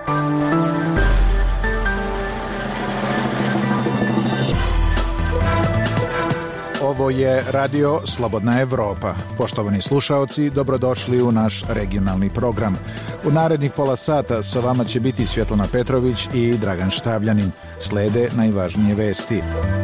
Ovo je Radio Slobodna Evropa. Poštovani slušaoci, dobrodošli u naš regionalni program. U narednih pola sata sa vama će biti Svjetlana Petrović i Dragan Štavljanin. Slede najvažnije vesti.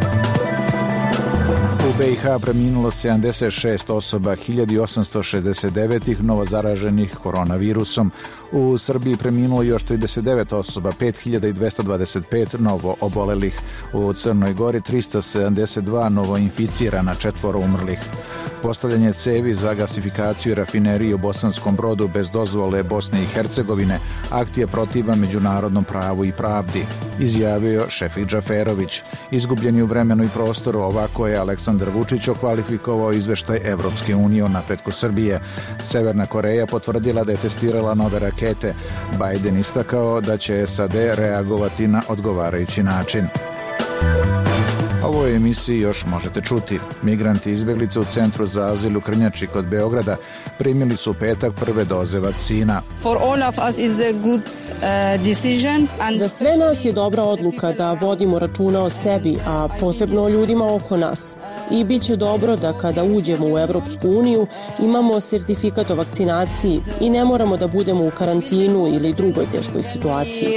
U BiH preminulo 76 osoba, 1869 novozaraženih koronavirusom. U Srbiji preminulo još 39 osoba, 5225 novo obolelih. U Crnoj Gori 372 novo inficirana, 4 umrlih. Postavljanje cevi za gasifikaciju rafinerije u Bosanskom Brodu bez dozvole Bosne i Hercegovine akt je protivan međunarodnom pravu i pravdi, izjavio Šefik Džaferović. Izgubljeni u vremenu i prostoru, ovako je Aleksandar Vučić okvalifikovao izveštaj Evropske unije o napretku Srbije. Severna Koreja potvrdila da je testirala nove rakete. Biden istakao da će SAD reagovati na odgovarajući način. U ovoj emisiji još možete čuti. Migranti i izbeglice u centru za azil u Krnjači kod Beograda primili su u petak prve doze vakcina. Za sve nas je dobra odluka da vodimo računa o sebi, a posebno o ljudima oko nas. I bit će dobro da kada uđemo u Evropsku uniju imamo sertifikat o vakcinaciji i ne moramo da budemo u karantinu ili drugoj teškoj situaciji.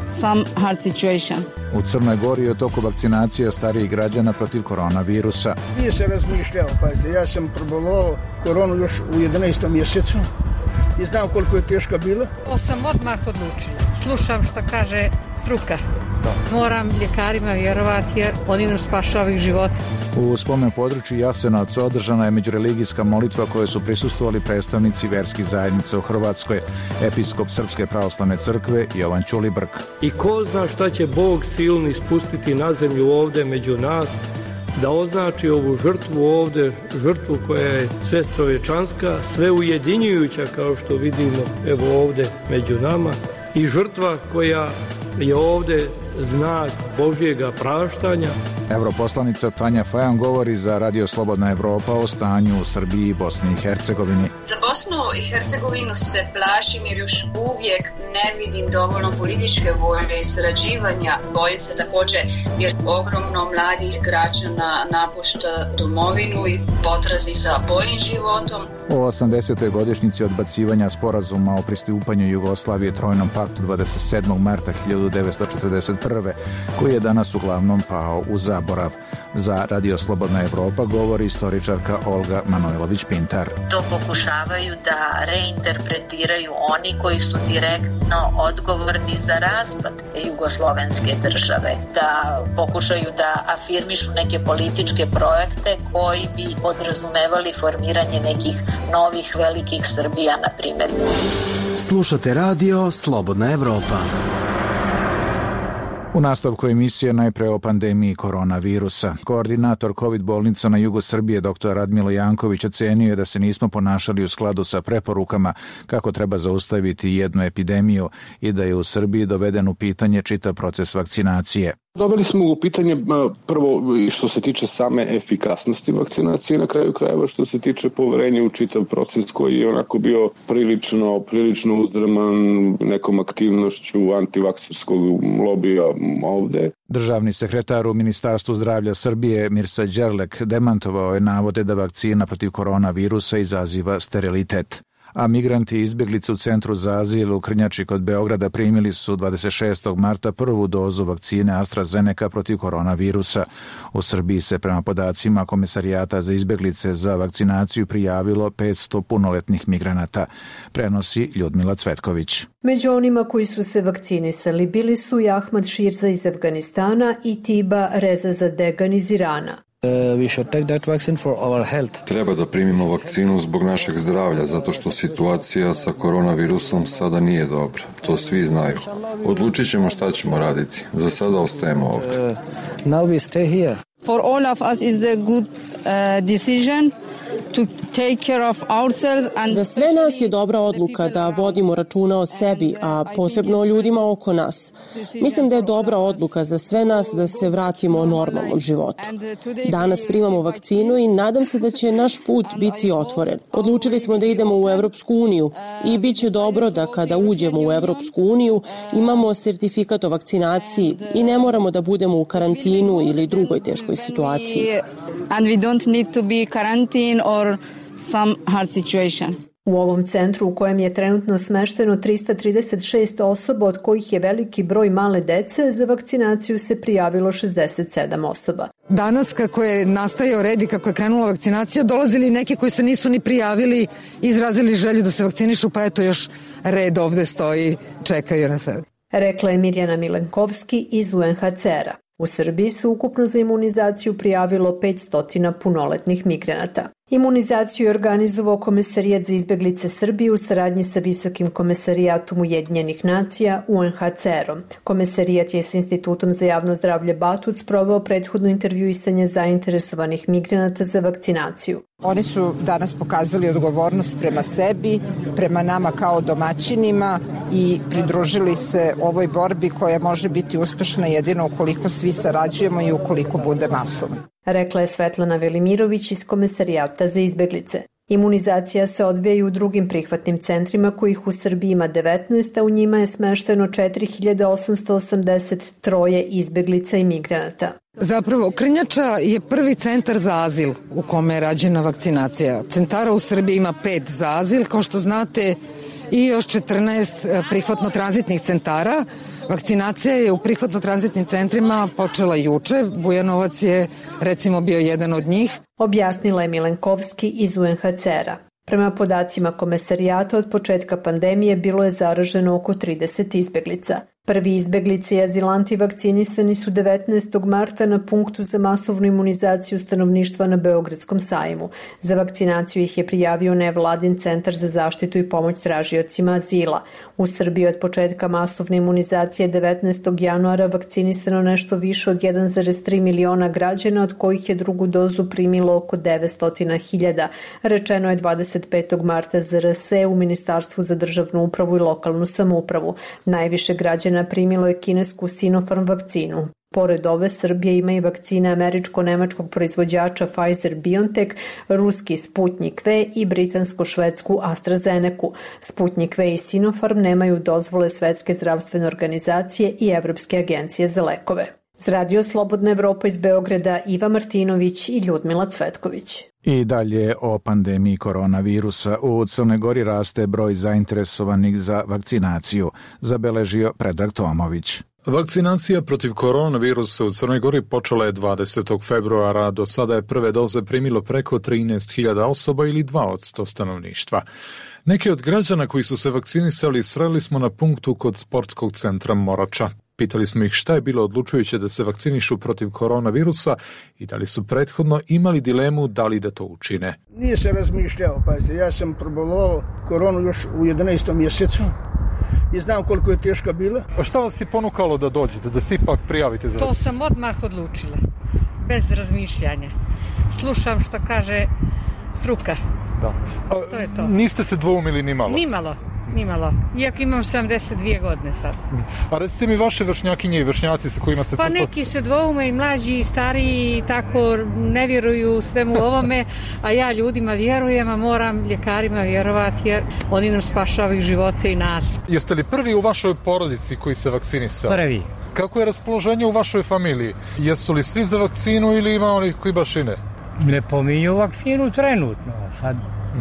U Crnoj Gori je u toku vakcinacije starijih građana protiv koronavirusa. Nije se razmišljao, pazite, ja sam probolovao koronu još u 11. mjesecu i znam koliko je teška bila. To sam odmah odlučila. Slušam što kaže struka. Moram ljekarima vjerovati jer oni nam spašavaju život. U spomen području Jasenovca održana je međureligijska molitva koje su prisustvovali predstavnici verskih zajednica u Hrvatskoj, episkop Srpske pravoslavne crkve Jovan Ćulibrk. I ko zna šta će Bog silni spustiti na zemlju ovde među nas, da označi ovu žrtvu ovde, žrtvu koja je sve čovječanska, sve ujedinjujuća kao što vidimo evo ovde među nama i žrtva koja je ovde znak Božjega praštanja. Europoslanica Tanja Fajon govori za Radio Slobodna Evropa o stanju u Srbiji i Bosni i Hercegovini. Za Bosnu i Hercegovinu se plašim jer još uvijek ne vidim dovoljno političke volje i sarađivanja. Bojim se također jer ogromno mladih građana napušta domovinu i potrazi za boljim životom. O 80. godišnjici odbacivanja sporazuma o pristupanju Jugoslavije Trojnom paktu 27. marta 1941. koji je danas uglavnom pao u zaborav. Za Radio Slobodna Evropa govori istoričarka Olga Manojlović-Pintar. To pokušavaju da reinterpretiraju oni koji su direktno odgovorni za raspad jugoslovenske države, da pokušaju da afirmišu neke političke projekte koji bi podrazumevali formiranje nekih novih velikih Srbija, na primjer. Slušate Radio Slobodna Evropa. U nastavku emisije najpre o pandemiji koronavirusa. Koordinator COVID bolnica na jugu Srbije dr. Radmilo Janković ocenio je da se nismo ponašali u skladu sa preporukama kako treba zaustaviti jednu epidemiju i da je u Srbiji doveden u pitanje čitav proces vakcinacije. Doveli smo u pitanje prvo što se tiče same efikasnosti vakcinacije, na kraju krajeva što se tiče poverenja u čitav proces koji je onako bio prilično uzdrman nekom aktivnošću antivakserskog lobija ovde. Državni sekretar u Ministarstvu zdravlja Srbije Mirsa Đerlek demantovao je navode da vakcina protiv koronavirusa izaziva sterilitet. A migranti i izbjeglice u centru za azil u Krnjači kod Beograda primili su 26. marta prvu dozu vakcine AstraZeneca protiv koronavirusa. U Srbiji se prema podacima Komesarijata za izbjeglice za vakcinaciju prijavilo 500 punoletnih migranata, prenosi Ljudmila Cvetković. Među onima koji su se vakcinisali bili su i Ahmad Širza iz Afganistana i Tiba Rezazadega iz Irana. Treba da primimo vakcinu zbog našeg zdravlja, zato što situacija sa koronavirusom sada nije dobra. To svi znaju. Odlučit ćemo šta ćemo raditi. Za sada ostajemo ovdje. For all of us is the good decision Za sve nas je dobra odluka da vodimo računa o sebi, a posebno o ljudima oko nas. Mislim da je dobra odluka za sve nas da se vratimo normalnom životu. Danas primamo vakcinu i nadam se da će naš put biti otvoren. Odlučili smo da idemo u Evropsku uniju i bit će dobro da kada uđemo u Evropsku uniju imamo sertifikat o vakcinaciji i ne moramo da budemo u karantinu ili drugoj teškoj situaciji. And we don't need to be quarantine or some hard situation. U ovom centru u kojem je trenutno smešteno 336 osoba, od kojih je veliki broj male dece, za vakcinaciju se prijavilo 67 osoba. Danas kako je nastajao red i kako je krenula vakcinacija, dolazili neki koji se nisu ni prijavili, izrazili želju da se vakcinišu, pa eto još red ovde stoji, čekaju na sebe. Rekla je Mirjana Milenkovski iz UNHCR-a. U Srbiji su ukupno za imunizaciju prijavilo 500 punoletnih migranata. Imunizaciju je organizovao Komesarijat za izbeglice Srbije u saradnji sa Visokim komesarijatom Ujedinjenih nacija UNHCR-om. Komesarijat je s Institutom za javno zdravlje Batuc proveo prethodno intervjuisanje zainteresovanih migranata za vakcinaciju. Oni su danas pokazali odgovornost prema sebi, prema nama kao domaćinima i pridružili se ovoj borbi koja može biti uspešna jedino ukoliko svi sarađujemo i ukoliko bude masovna. Rekla je Svetlana Velimirović iz Komesarijata za izbeglice. Imunizacija se odvija i u drugim prihvatnim centrima kojih u Srbiji ima 19, a u njima je smešteno 4883 izbeglica i migranata. Zapravo, Krnjača je prvi centar za azil u kome je rađena vakcinacija. Centara u Srbiji ima 5 za azil, kao što znate, i još 14 prihvatno-tranzitnih centara. Vakcinacija je u prihvatno-tranzitnim centrima počela juče. Bujanovac je recimo bio jedan od njih. Objasnila je Milenkovski iz UNHCR-a. Prema podacima Komesarijata, od početka pandemije bilo je zaraženo oko 30 izbeglica. Prvi izbeglice i azilanti vakcinisani su 19. marta na punktu za masovnu imunizaciju stanovništva na Beogradskom sajmu. Za vakcinaciju ih je prijavio nevladin centar za zaštitu i pomoć tražiocima azila. U Srbiji od početka masovne imunizacije 19. januara vakcinisano nešto više od 1,3 miliona građana, od kojih je drugu dozu primilo oko 900.000. Rečeno je 25. marta za RS u Ministarstvu za državnu upravu i lokalnu samoupravu. Najviše građana primilo je kinesku Sinopharm vakcinu. Pored ove, Srbija ima i vakcine američko-nemačkog proizvođača Pfizer-BioNTech, ruski Sputnik V i britansko-švedsku AstraZeneca. Sputnik V i Sinopharm nemaju dozvole Svetske zdravstvene organizacije i Evropske agencije za lekove. Z Radio Slobodna Evropa iz Beograda, Iva Martinović i Ljudmila Cvetković. I dalje o pandemiji koronavirusa. U Crnoj Gori raste broj zainteresovanih za vakcinaciju, zabeležio Predrag Tomović. Vakcinacija protiv koronavirusa u Crnoj Gori počela je 20. februara. Do sada je prve doze primilo preko 13.000 osoba ili 2% stanovništva. Neki od građana koji su se vakcinisali sreli smo na punktu kod sportskog centra Morača. Pitali smo ih šta je bilo odlučujuće da se vakcinišu protiv koronavirusa i da li su prethodno imali dilemu da li da to učine. Nije se razmišljao, pazite, ja sam probolovao koronu još u 11. mjesecu i znam koliko je teška bila. A šta vas je ponukalo da dođete, da se ipak prijavite za... To sam odmah odlučila, bez razmišljanja. Slušam što kaže struka. Da. To je to. Niste se dvoumili ni malo? Ni malo. Iako imam 72 godine sad. A recite mi vaše vršnjakinje i vršnjaci sa kojima se... Pa neki se dvoume i mlađi i stariji i tako ne vjeruju svemu ovome, a ja ljudima vjerujem, a moram ljekarima vjerovati jer oni nam spašavaju živote i nas. Jeste li prvi u vašoj porodici koji se vakcinisao? Prvi. Kako je raspoloženje u vašoj familiji? Jesu li svi za vakcinu ili ima onih koji baš i ne? Ne pominju vakcinu trenutno, sad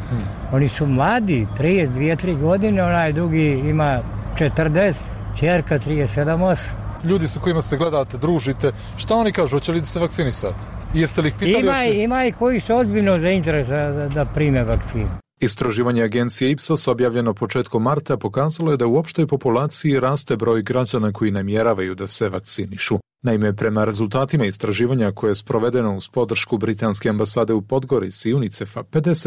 oni su mladi, 32-3 godine, onaj drugi ima 40, ćerka 37-8. Ljudi sa kojima se gledate, družite, šta oni kažu, hoće li da se vakcinisati? Jeste li ih pitali? Ima i koji su ozbiljno zainteresovani da prime vakcinu. Istraživanje agencije Ipsos objavljeno početkom marta pokazalo je da u opštoj populaciji raste broj građana koji namjeravaju da se vakcinišu. Naime, prema rezultatima istraživanja koje je sprovedeno uz podršku Britanske ambasade u Podgorici i UNICEF-a,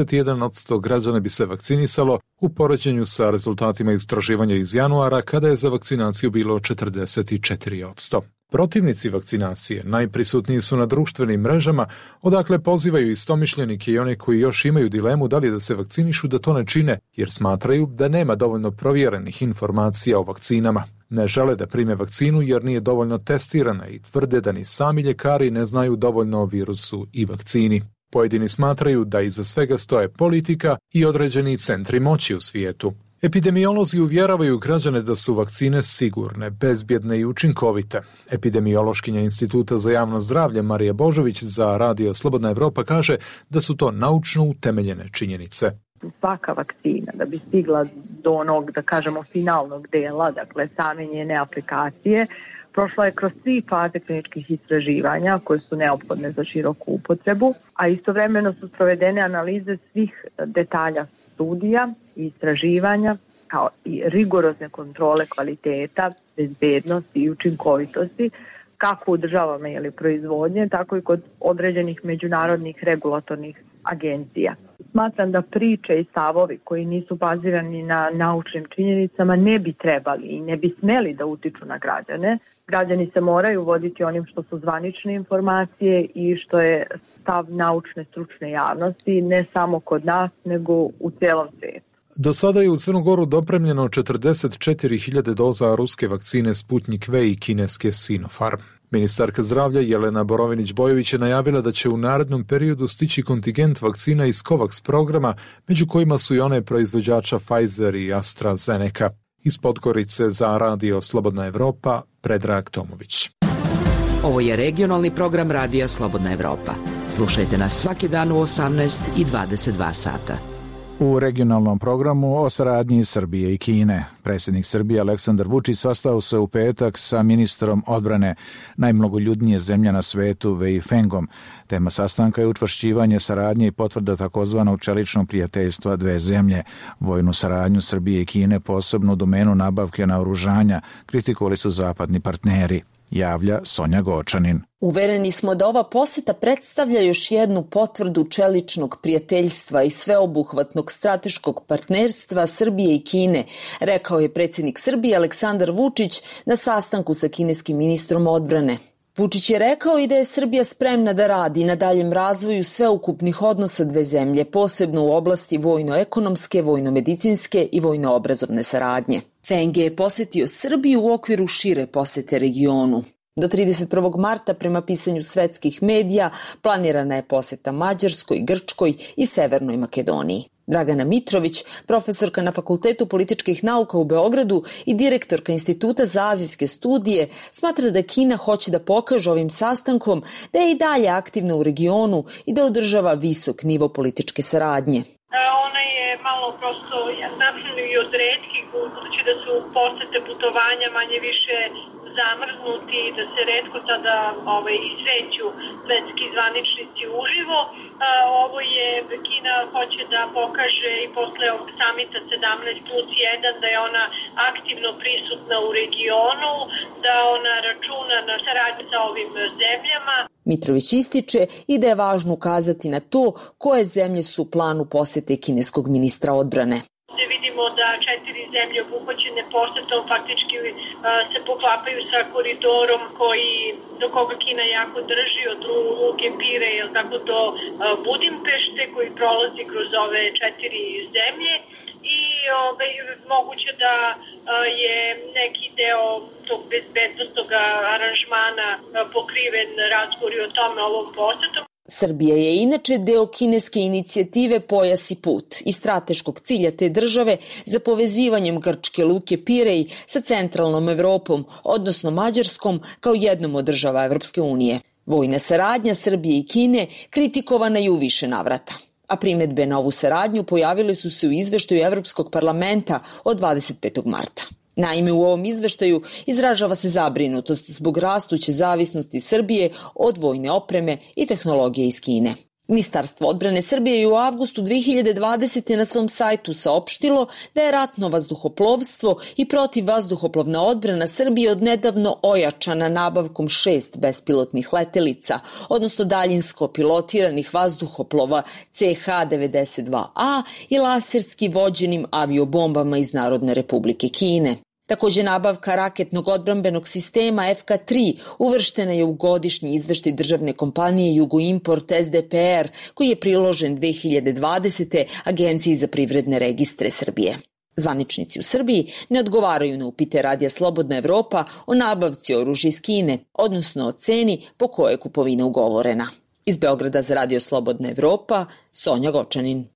51% građana bi se vakcinisalo u poređenju sa rezultatima istraživanja iz januara kada je za vakcinaciju bilo 44%. Protivnici vakcinacije najprisutniji su na društvenim mrežama, odakle pozivaju istomišljenike i one koji još imaju dilemu da li da se vakcinišu da to ne čine, jer smatraju da nema dovoljno provjerenih informacija o vakcinama. Ne žele da prime vakcinu jer nije dovoljno testirana i tvrde da ni sami ljekari ne znaju dovoljno o virusu i vakcini. Pojedini smatraju da iza svega stoje politika i određeni centri moći u svijetu. Epidemiolozi uvjeravaju građane da su vakcine sigurne, bezbjedne i učinkovite. Epidemiološkinja Instituta za javno zdravlje Marija Božović za Radio Slobodna Evropa kaže da su to naučno utemeljene činjenice. Svaka vakcina da bi stigla do onog, da kažemo, finalnog dela, dakle same njene aplikacije, prošla je kroz 3 faze kliničkih istraživanja koje su neophodne za široku upotrebu, a istovremeno su sprovedene analize svih detalja studija i istraživanja kao i rigorozne kontrole kvaliteta, bezbednosti i učinkovitosti kako u državama proizvodnje, tako i kod određenih međunarodnih regulatornih agencija. Smatram da priče i stavovi koji nisu bazirani na naučnim činjenicama ne bi trebali i ne bi smeli da utiču na građane. Građani se moraju voditi onim što su zvanične informacije i što je stav naučne stručne javnosti, ne samo kod nas, nego u cijelom svijetu. Do sada je u Crnu Goru dopremljeno 44.000 doza ruske vakcine Sputnik V i kineske Sinopharm. Ministarka zdravlja Jelena Borovinić-Bojović je najavila da će u narednom periodu stići kontingent vakcina iz COVAX programa, među kojima su i one proizvođača Pfizer i AstraZeneca. Iz Podgorice za Radio Slobodna Evropa, Predrag Tomović. Ovo je regionalni program Radija Slobodna Evropa. Slušajte nas svaki dan u 18 i 22 sata. U regionalnom programu o saradnji Srbije i Kine. Predsjednik Srbije Aleksandar Vučić sastao se u petak sa ministrom odbrane najmnogoljudnije zemlje na svetu Wei Fengom. Tema sastanka je učvršćivanje saradnje i potvrda takozvanog čeličnog prijateljstva dve zemlje. Vojnu saradnju Srbije i Kine, posebno u domenu nabavke naoružanja, kritikovali su zapadni partneri. Javlja Sonja Gočanin. Uvereni smo da ova poseta predstavlja još jednu potvrdu čeličnog prijateljstva i sveobuhvatnog strateškog partnerstva Srbije i Kine, rekao je predsjednik Srbije Aleksandar Vučić na sastanku sa kineskim ministrom odbrane. Vučić je rekao i da je Srbija spremna da radi na daljem razvoju sveukupnih odnosa dve zemlje, posebno u oblasti vojno-ekonomske, vojno-medicinske i vojno-obrazovne saradnje. Feng je posetio Srbiju u okviru šire posete regionu. Do 31. marta, prema pisanju svetskih medija, planirana je poseta Mađarskoj, Grčkoj i Severnoj Makedoniji. Dragana Mitrović, profesorka na Fakultetu političkih nauka u Beogradu i direktorka Instituta za azijske studije, smatra da Kina hoće da pokaže ovim sastankom da je i dalje aktivna u regionu i da održava visok nivo političke saradnje. Ona je malo prosto napravljena i od retkih, budući da su posete putovanja manje više zamrznuti, da se retko tada sreću svetski zvaničnici uživo. Ovo je, Kina hoće da pokaže i posle samita 17+1 da je ona aktivno prisutna u regionu, da ona računa na saradnju sa ovim zemljama. Mitrović ističe i da je važno ukazati na to koje zemlje su u planu posete kineskog ministra odbrane. Vidimo da 4 zemlje obuhvaćene posetom faktički se poklapaju sa koridorom do koga Kina jako drži, od luke Pire do Budimpešte, koji prolazi kroz ove 4 zemlje. I moguće da je neki deo tog bezbednostnog aranžmana pokriven razgovori o tome ovom posetom. Srbija je inače deo kineske inicijative Pojas i put i strateškog cilja te države za povezivanjem grčke luke Pirej sa centralnom Evropom, odnosno Mađarskom, kao jednom od država Evropske unije. Vojna saradnja Srbije i Kine kritikovana je u više navrata, a primedbe na ovu saradnju pojavile su se u izveštaju Evropskog parlamenta od 25. marta. Naime, u ovom izveštaju izražava se zabrinutost zbog rastuće zavisnosti Srbije od vojne opreme i tehnologije iz Kine. Ministarstvo odbrane Srbije je u avgustu 2020. na svom sajtu saopštilo da je ratno vazduhoplovstvo i protivvazduhoplovna odbrana Srbije odnedavno ojačana nabavkom 6 bespilotnih letelica, odnosno daljinsko pilotiranih vazduhoplova CH-92A i laserski vođenim aviobombama iz Narodne Republike Kine. Takođe, nabavka raketnog odbrambenog sistema FK-3 uvrštena je u godišnji izveštaj državne kompanije Jugoimport SDPR, koji je priložen 2020. Agenciji za privredne registre Srbije. Zvaničnici u Srbiji ne odgovaraju na upite Radija Slobodna Evropa o nabavci oružja iz Kine, odnosno o ceni po kojoj je kupovina ugovorena. Iz Beograda za Radio Slobodna Evropa, Sonja Gočanin.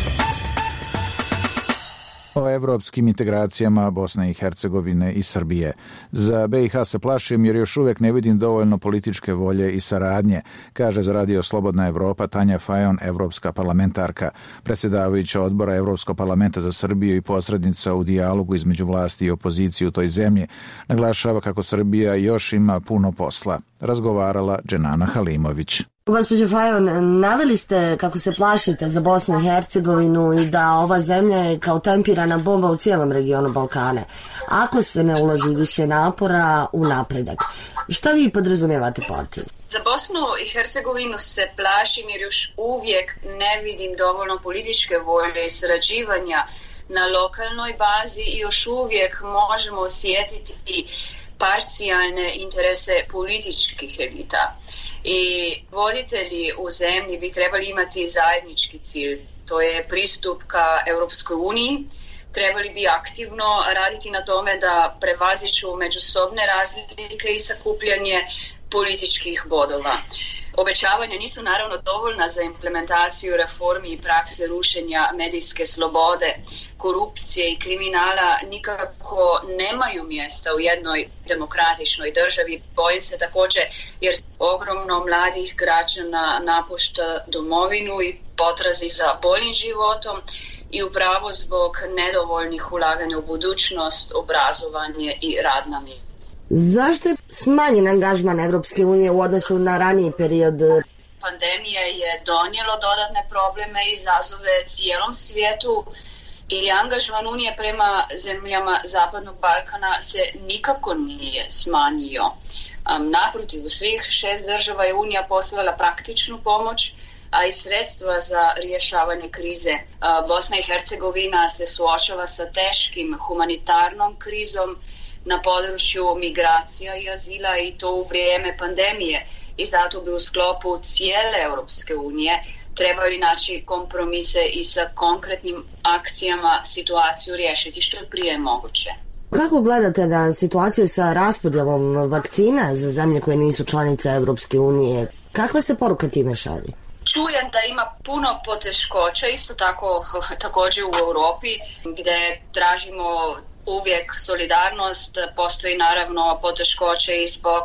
O evropskim integracijama Bosne i Hercegovine i Srbije. Za BiH se plašim jer još uvek ne vidim dovoljno političke volje i saradnje, kaže za Radio Slobodna Evropa Tanja Fajon, evropska parlamentarka, predsjedavajuća odbora Evropskog parlamenta za Srbiju i posrednica u dijalogu između vlasti i opozicije u toj zemlji. Naglašava kako Srbija još ima puno posla. Razgovarala Dženana Halimović. Gospođo Fajon, naveli ste kako se plašite za Bosnu i Hercegovinu i da ova zemlja je kao tempirana bomba u cijelom regionu Balkana. Ako se ne uloži više napora u napredak, šta vi podrazumijevate pod tim? Za Bosnu i Hercegovinu se plašim jer još uvijek ne vidim dovoljno političke volje i sarađivanja na lokalnoj bazi i još uvijek možemo osjetiti parcijalne interese političkih elita. I voditelji u zemlji bi trebali imati zajednički cilj, to je pristup ka Europskoj uniji. Trebali bi aktivno raditi na tome da prevaziđu međusobne razlike i sakupljanje političkih bodova. Obećavanja nisu naravno dovoljna za implementaciju reformi i prakse rušenja medijske slobode, korupcije i kriminala nikako nemaju mjesta u jednoj demokratičnoj državi. Bojim se također jer ogromno mladih građana napušta domovinu i potrazi za boljim životom i upravo zbog nedovoljnih ulaganja u budućnost, obrazovanje i radna mjesta. Zašto je smanjen angažman Evropske unije u odnosu na raniji period? Pandemija je donijelo dodatne probleme i izazove cijelom svijetu i angažman Unije prema zemljama Zapadnog Balkana se nikako nije smanjio. Naprotiv, u svih 6 država je Unija poslala praktičnu pomoć, a i sredstva za rješavanje krize. Bosna i Hercegovina se suočava sa teškim humanitarnom krizom na području migracija i azila i to u vrijeme pandemije i zato bi u sklopu cijele Europske unije trebali naći kompromise i sa konkretnim akcijama situaciju riješiti što je prije moguće. Kako gledate na situaciju sa raspodjelom vakcina za zemlje koje nisu članice Europske unije? Kakva se poruka time šalje? Čujem da ima puno poteškoća, isto tako također u Europi gdje tražimo uvijek solidarnost, postoji naravno poteškoće i zbog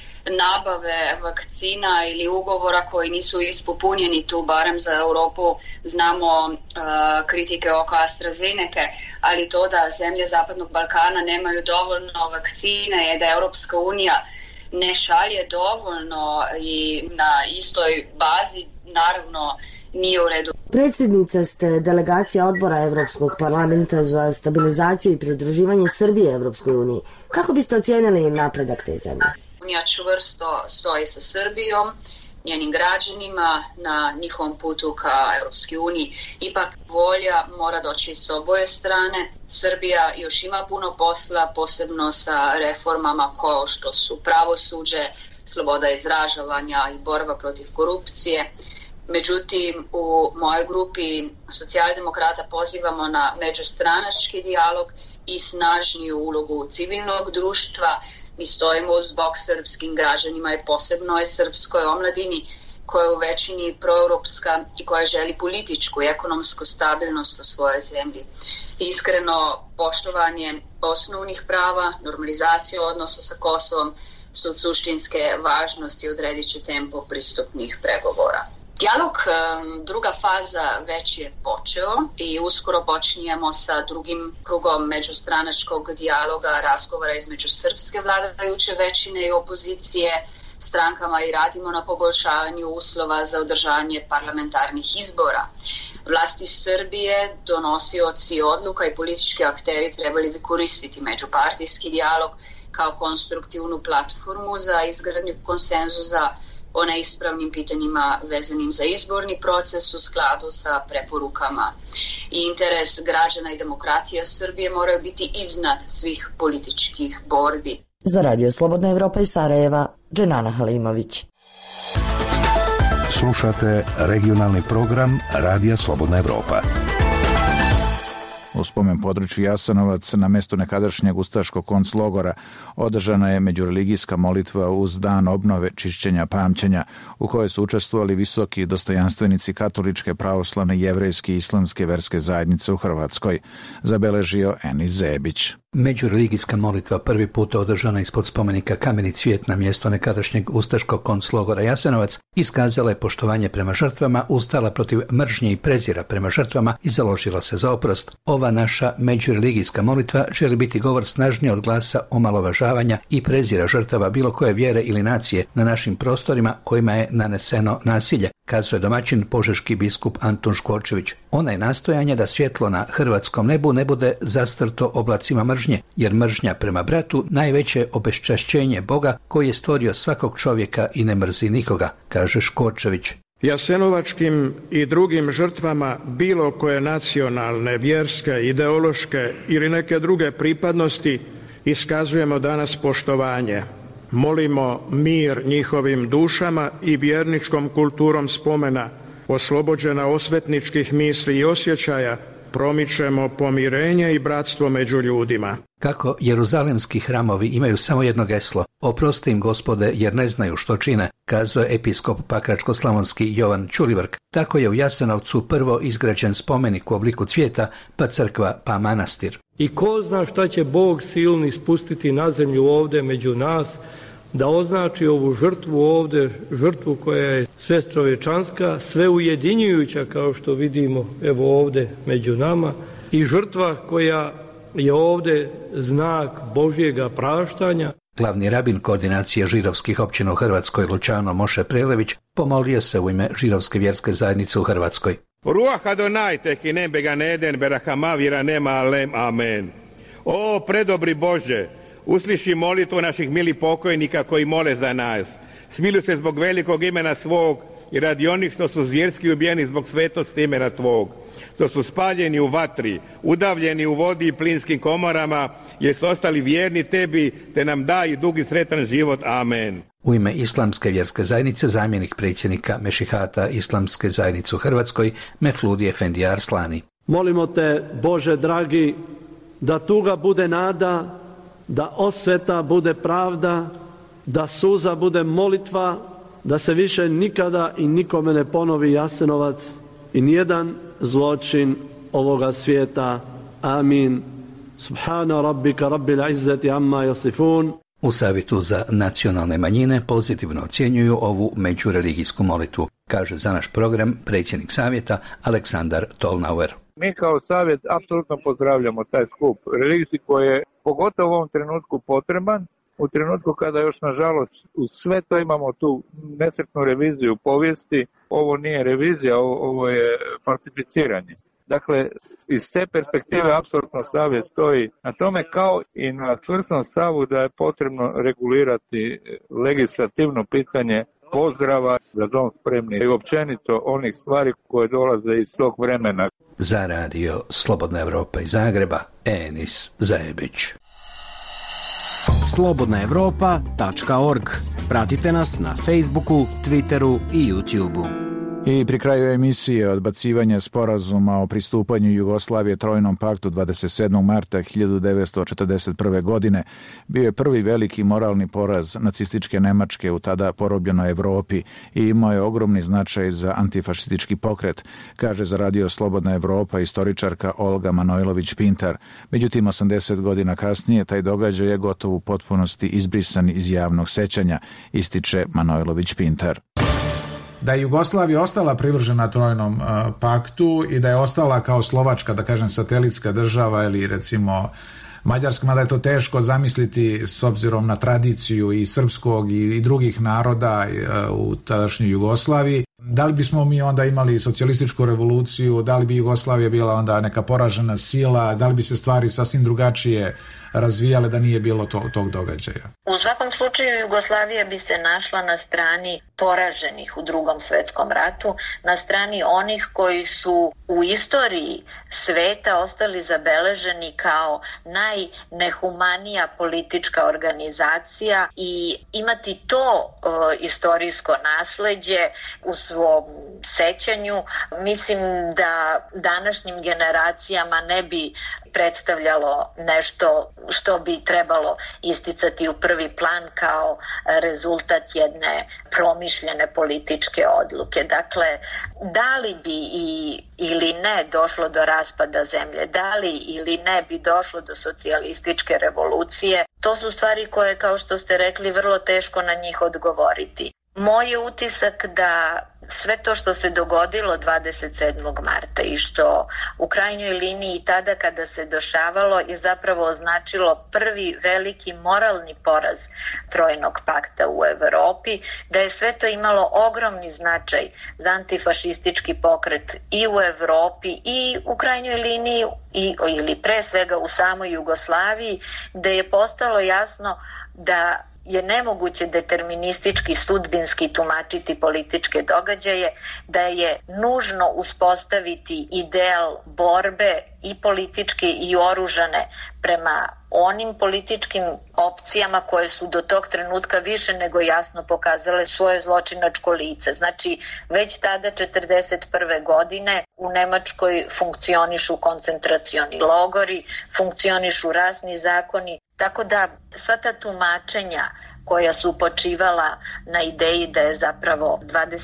nabave vakcina ili ugovora koji nisu ispunjeni, tu barem za Europu znamo kritike oko AstraZeneke, ali to da zemlje Zapadnog Balkana nemaju dovoljno vakcine je da Europska unija ne šalje dovoljno i na istoj bazi naravno nije u redu. Predsjednica ste delegacije odbora Evropskog parlamenta za stabilizaciju i pridruživanje Srbije Evropskoj uniji. Kako biste ocijenili napredak te zemlje? Unija čvrsto stoji sa Srbijom, njenim građanima na njihovom putu ka Evropskoj uniji. Ipak volja mora doći s oboje strane. Srbija još ima puno posla, posebno sa reformama kao što su pravosuđe, sloboda izražavanja i borba protiv korupcije. Međutim, u mojoj grupi socijaldemokrata pozivamo na međustranački dijalog i snažniju ulogu civilnog društva. Mi stojimo uz bok srpskim građanima i posebno je srpskoj omladini koja je u većini proeuropska i koja želi političku i ekonomsku stabilnost u svojoj zemlji. Iskreno poštovanje osnovnih prava, normalizacija odnosa sa Kosovom su od suštinske važnosti i odredit će tempo pristupnih pregovora. Dijalog, druga faza već je počeo i uskoro počinjemo sa drugim krugom međustranačkog dijaloga, razgovora između srpske vladajuće većine i opozicije strankama i radimo na poboljšavanju uslova za održanje parlamentarnih izbora. Vlasti Srbije, donosioci odluka i politički akteri trebali bi koristiti međupartijski dijalog kao konstruktivnu platformu za izgradnju konsenzusa o neispravnim pitanjima vezanim za izborni proces u skladu sa preporukama. I interes građana i demokratija Srbije moraju biti iznad svih političkih borbi. Za Radio Slobodna Evropa iz Sarajeva, Dženana Halimović. Slušate regionalni program Radija Slobodna Evropa. U spomen području Jasenovac, na mestu nekadašnjeg ustaškog konclogora, održana je međureligijska molitva uz dan obnove čišćenja pamćenja, u kojoj su učestvovali visoki dostojanstvenici katoličke, pravoslavne, jevrejske i islamske verske zajednice u Hrvatskoj, zabeležio Enis Zebić. Međureligijska molitva prvi puta održana ispod spomenika Kameni cvijet na mjesto nekadašnjeg ustaškog konclogora Jasenovac iskazala je poštovanje prema žrtvama, ustala protiv mržnje i prezira prema žrtvama i založila se za oprost. Ova naša međureligijska molitva želi biti govor snažnije od glasa omalovažavanja i prezira žrtava bilo koje vjere ili nacije na našim prostorima kojima je naneseno nasilje, kazuje domaćin požeški biskup Antun Škorčević. Ona je nastojanje da svjetlo na hrvatskom nebu ne bude zastrto oblacima mržnje, jer mržnja prema bratu najveće obeščašćenje Boga koji je stvorio svakog čovjeka i ne mrzi nikoga, kaže Škorčević. Jasenovačkim i drugim žrtvama bilo koje nacionalne, vjerske, ideološke ili neke druge pripadnosti iskazujemo danas poštovanje. Molimo mir njihovim dušama i vjerničkom kulturom spomena, oslobođena osvetničkih misli i osjećaja, promičemo pomirenje i bratstvo među ljudima. Kako jeruzalemski hramovi imaju samo jedno geslo, oprosti im Gospode jer ne znaju što čine, kazuje episkop pakračko-slavonski Jovan Ćulivrk, tako je u Jasenovcu prvo izgrađen spomenik u obliku cvijeta, pa crkva, pa manastir. I ko zna šta će Bog silni spustiti na zemlju ovdje među nas, da označi ovu žrtvu ovdje, žrtvu koja je sve čovječanska, sve ujedinjujuća kao što vidimo evo ovdje među nama, i žrtva koja je ovdje znak Božjega praštanja. Glavni rabin koordinacije židovskih općina u Hrvatskoj, Lučano Moše Prelević, pomolio se u ime židovske vjerske zajednice u Hrvatskoj. Ruach Adonai tekinem beganeden berahama viranema alem amen. O predobri Bože, usliši molitvu naših milih pokojnika koji mole za nas. Smiluj se zbog velikog imena svog i radi onih što su zvjerski ubijeni zbog svetosti imena tvog, što su spaljeni u vatri, udavljeni u vodi i plinskim komorama, jer su ostali vjerni tebi, te nam daj dugi sretan život. Amen. U ime Islamske vjerske zajednice zamjenik predsjednika Mešihata Islamske zajednice u Hrvatskoj Mefludi Efendi Arslani. Molimo te, Bože dragi, da tuga bude nada, da osveta bude pravda, da suza bude molitva, da se više nikada i nikome ne ponovi Jasenovac i nijedan zločin ovoga svijeta. Amin. Subhana rabbika rabbil izzati amma yasifun. U Savjetu za nacionalne manjine pozitivno ocjenjuju ovu međureligijsku molitvu, kaže za naš program predsjednik Savjeta Aleksandar Tolnauer. Mi kao Savjet apsolutno pozdravljamo taj skup religijski koji je pogotovo u ovom trenutku potreban, u trenutku kada još nažalost uz sve to imamo tu nesretnu reviziju povijesti. Ovo nije revizija, ovo je falsificiranje. Dakle, iz te perspektive apsolutno Savjet stoji na tome, kao i na čvrstom stavu da je potrebno regulirati legislativno pitanje pozdrava za dom spremni i općenito onih stvari koje dolaze iz tog vremena. Za Radio Slobodna Evropa iz Zagreba, Enis Zebić. slobodnaevropa.org. Pratite nas na Facebooku, Twitteru i YouTubeu. I pri kraju emisije odbacivanje sporazuma o pristupanju Jugoslavije Trojnom paktu 27. marta 1941. godine bio je prvi veliki moralni poraz nacističke Nemačke u tada porobljenoj Evropi i imao je ogromni značaj za antifašistički pokret, kaže za Radio Slobodna Evropa istoričarka Olga Manojlović-Pintar. Međutim, 80 godina kasnije taj događaj je gotovo u potpunosti izbrisan iz javnog sećanja, ističe Manojlović-Pintar. Da je Jugoslavija ostala privržena Trojnom paktu i da je ostala kao Slovačka, da kažem, satelitska država ili recimo Mađarska, mada je to teško zamisliti s obzirom na tradiciju i srpskog i drugih naroda u tadašnjoj Jugoslaviji. Da li bismo mi onda imali socijalističku revoluciju, da li bi Jugoslavija bila onda neka poražena sila, da li bi se stvari sasvim drugačije razvijale da nije bilo tog događaja. U svakom slučaju Jugoslavija bi se našla na strani poraženih u Drugom svetskom ratu, na strani onih koji su u istoriji sveta ostali zabeleženi kao najnehumanija politička organizacija i imati to istorijsko nasleđe u svom sećanju, mislim da današnjim generacijama ne bi predstavljalo nešto što bi trebalo isticati u prvi plan kao rezultat jedne promišljene političke odluke. Dakle, da li bi ili ne došlo do raspada zemlje, da li ili ne bi došlo do socijalističke revolucije, to su stvari koje, kao što ste rekli, vrlo teško na njih odgovoriti. Moj je utisak da sve to što se dogodilo 27. marta i što u krajnjoj liniji tada kada se dešavalo je zapravo označilo prvi veliki moralni poraz Trojnog pakta u Evropi, da je sve to imalo ogromni značaj za antifašistički pokret i u Evropi i u krajnjoj liniji ili pre svega u samoj Jugoslaviji, gde je postalo jasno da je nemoguće deterministički, sudbinski tumačiti političke događaje, da je nužno uspostaviti ideal borbe i političke i oružane prema onim političkim opcijama koje su do tog trenutka više nego jasno pokazale svoje zločinačko lice. Znači, već tada 1941. godine u Nemačkoj funkcionišu koncentracioni logori, funkcionišu rasni zakoni, tako da sva ta tumačenja koja su počivala na ideji da je zapravo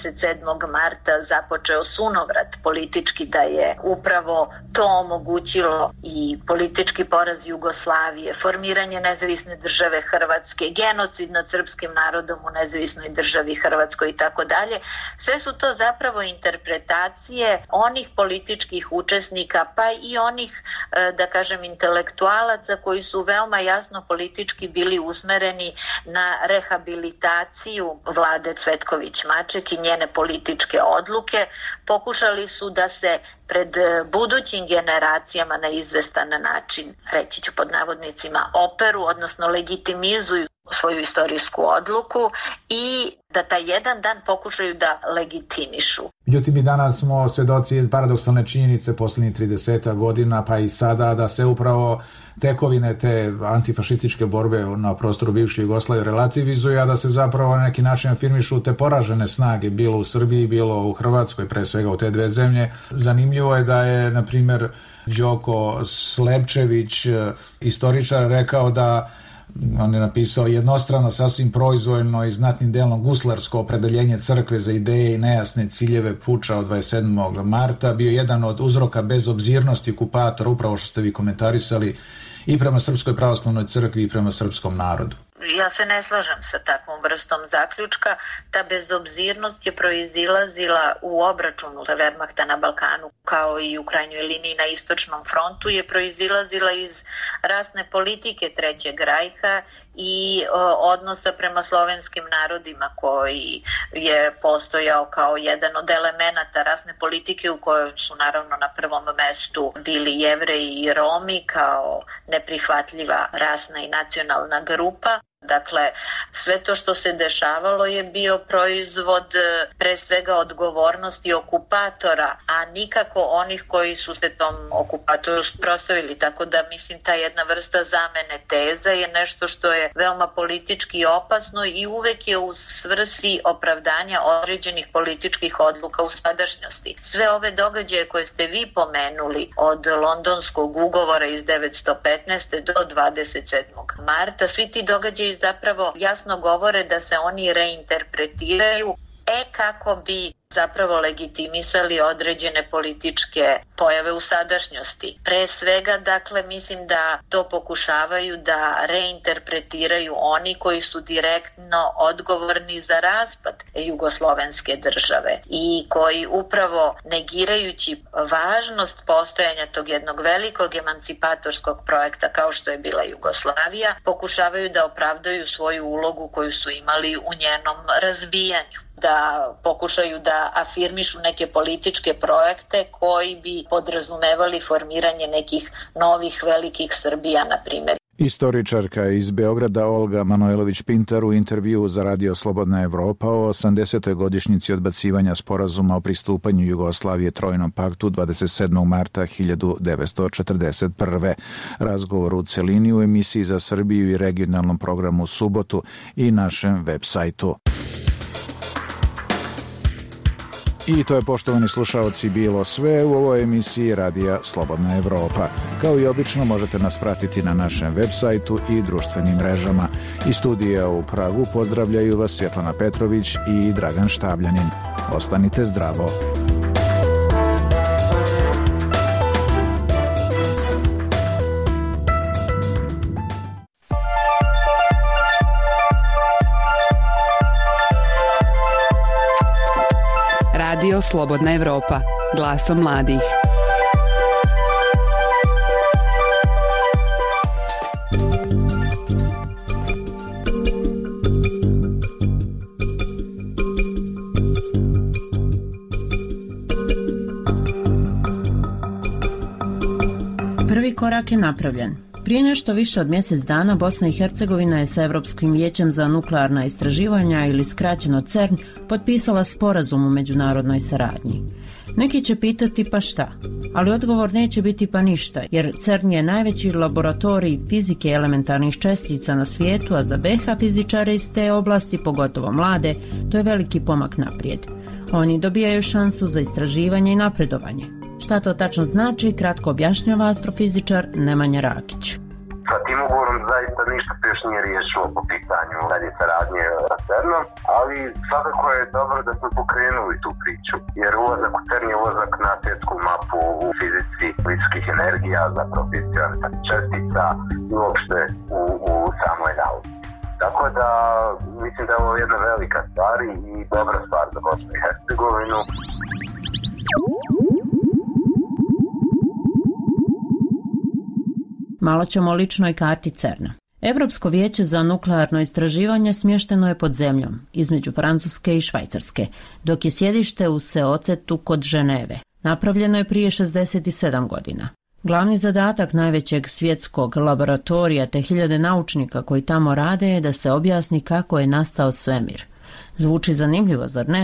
27. marta započeo sunovrat politički, da je upravo to omogućilo i politički poraz Jugoslavije, formiranje nezavisne države Hrvatske, genocid nad srpskim narodom u nezavisnoj državi Hrvatskoj i tako dalje. Sve su to zapravo interpretacije onih političkih učesnika, pa i onih, da kažem, intelektualaca koji su veoma jasno politički bili usmereni na rehabilitaciju vlade Cvetković-Maček i njene političke odluke. Pokušali su da se pred budućim generacijama na izvestan način, reći ću pod navodnicima, operu, odnosno legitimizuju svoju istorijsku odluku i da taj jedan dan pokušaju da legitimišu. Međutim, i danas smo svedoci paradoksalne činjenice posljednjih 30 godina, pa i sada, da se upravo tekovine te antifašističke borbe na prostoru bivše Jugoslavije relativizuju, a da se zapravo na neki način afirmišu te poražene snage, bilo u Srbiji, bilo u Hrvatskoj, pre svega u te dve zemlje. Zanimljivo je da je, na primjer, Đoko Slepčević, istoričar, rekao da on je napisao jednostrano, sasvim proizvoljno i znatnim delom guslarsko opredeljenje crkve za ideje i nejasne ciljeve puča od 27. marta bio jedan od uzroka bezobzirnosti okupatora, upravo što ste vi komentarisali, i prema Srpskoj pravoslavnoj crkvi i prema srpskom narodu. Ja se ne slažem sa takvom vrstom zaključka. Ta bezobzirnost je proizilazila u obračunu Wehrmachta na Balkanu, kao i u krajnjoj liniji na istočnom frontu, je proizilazila iz rasne politike Trećeg rajha i odnosa prema slovenskim narodima, koji je postojao kao jedan od elemenata rasne politike, u kojoj su naravno na prvom mestu bili Jevreji i Romi kao neprihvatljiva rasna i nacionalna grupa. Dakle, sve to što se dešavalo je bio proizvod pre svega odgovornosti okupatora, a nikako onih koji su se tom okupatoru suprotstavili. Tako da mislim ta jedna vrsta zamene teza je nešto što je veoma politički opasno i uvek je u svrsi opravdanja određenih političkih odluka u sadašnjosti. Sve ove događaje koje ste vi pomenuli, od Londonskog ugovora iz 1915. do 27. marta, svi ti događaji zapravo jasno govore da se oni reinterpretiraju kako bi zapravo legitimisali određene političke pojave u sadašnjosti. Pre svega, dakle, mislim da to pokušavaju da reinterpretiraju oni koji su direktno odgovorni za raspad jugoslovenske države i koji upravo negirajući važnost postojanja tog jednog velikog emancipatorskog projekta kao što je bila Jugoslavija, pokušavaju da opravdaju svoju ulogu koju su imali u njenom razbijanju, da pokušaju da afirmišu neke političke projekte koji bi podrazumevali formiranje nekih novih velikih Srbija, na primjer. Istoričarka iz Beograda Olga Manojlović-Pintar u intervju za Radio Slobodna Evropa o 80. godišnjici odbacivanja sporazuma o pristupanju Jugoslavije Trojnom paktu 27. marta 1941. Razgovor u celini u emisiji za Srbiju i regionalnom programu Subotu i našem web sajtu. I to je, poštovani slušaoci, bilo sve u ovoj emisiji Radija Slobodna Evropa. Kao i obično možete nas pratiti na našem web sajtu i društvenim mrežama. Iz studija u Pragu pozdravljaju vas Svjetlana Petrović i Dragan Štabljanin. Ostanite zdravo. Radio Slobodna Evropa, glasom mladih. Prvi korak je napravljen. Prije nešto više od mjesec dana Bosna i Hercegovina je sa Europskim vijećem za nuklearna istraživanja, ili skraćeno CERN, potpisala sporazum o međunarodnoj saradnji. Neki će pitati pa šta, ali odgovor neće biti pa ništa, jer CERN je najveći laboratorij fizike elementarnih čestica na svijetu, a za BiH fizičare iz te oblasti, pogotovo mlade, to je veliki pomak naprijed. Oni dobijaju šansu za istraživanje i napredovanje. Šta to tačno znači, kratko objašnjava astrofizičar Nemanja Rakić. Sa tim ugovorom zaista ništa se još nije riješilo po pitanju dalje saradnje sa CERN-om, ali svakako je dobro da smo pokrenuli tu priču, jer ulazak u CERN je ulazak na svjetsku mapu u fizici visokih energija, zapravo fizici elementarnih čestica i uopšte u samoj nauci. Tako da mislim da je ovo jedna velika stvar i dobra stvar za Bosnu i Hercegovinu. Malo ćemo o ličnoj karti CERN-a. Europsko vijeće za nuklearno istraživanje smješteno je pod zemljom, između Francuske i Švajcarske, dok je sjedište u Seocetu kod Ženeve. Napravljeno je prije 67 godina. Glavni zadatak najvećeg svjetskog laboratorija te hiljade naučnika koji tamo rade je da se objasni kako je nastao svemir. Zvuči zanimljivo, zar ne?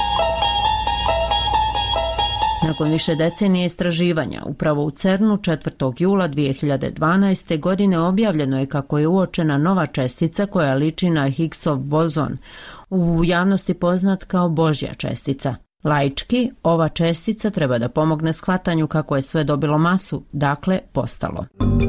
Nakon više decenije istraživanja, upravo u CERN-u 4. jula 2012. godine objavljeno je kako je uočena nova čestica koja liči na Higgsov bozon, u javnosti poznat kao Božja čestica. Laički, ova čestica treba da pomogne shvatanju kako je sve dobilo masu, dakle postalo.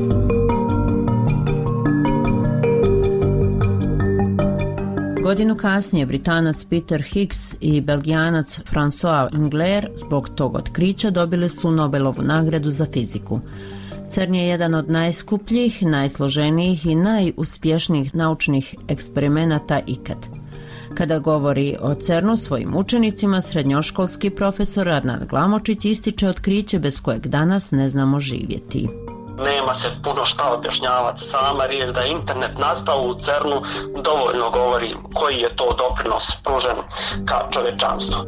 Godinu kasnije Britanac Peter Higgs i Belgijanac François Englert zbog tog otkrića dobili su Nobelovu nagradu za fiziku. CERN je jedan od najskupljih, najsloženijih i najuspješnijih naučnih eksperimenata ikad. Kada govori o CERN-u svojim učenicima, srednjoškolski profesor Arnad Glamočić ističe otkriće bez kojeg danas ne znamo živjeti. Nema se puno šta objašnjavati, sama riječ da je internet nastao u CERN-u dovoljno govori koji je to doprinos pružen ka čovečanstvu.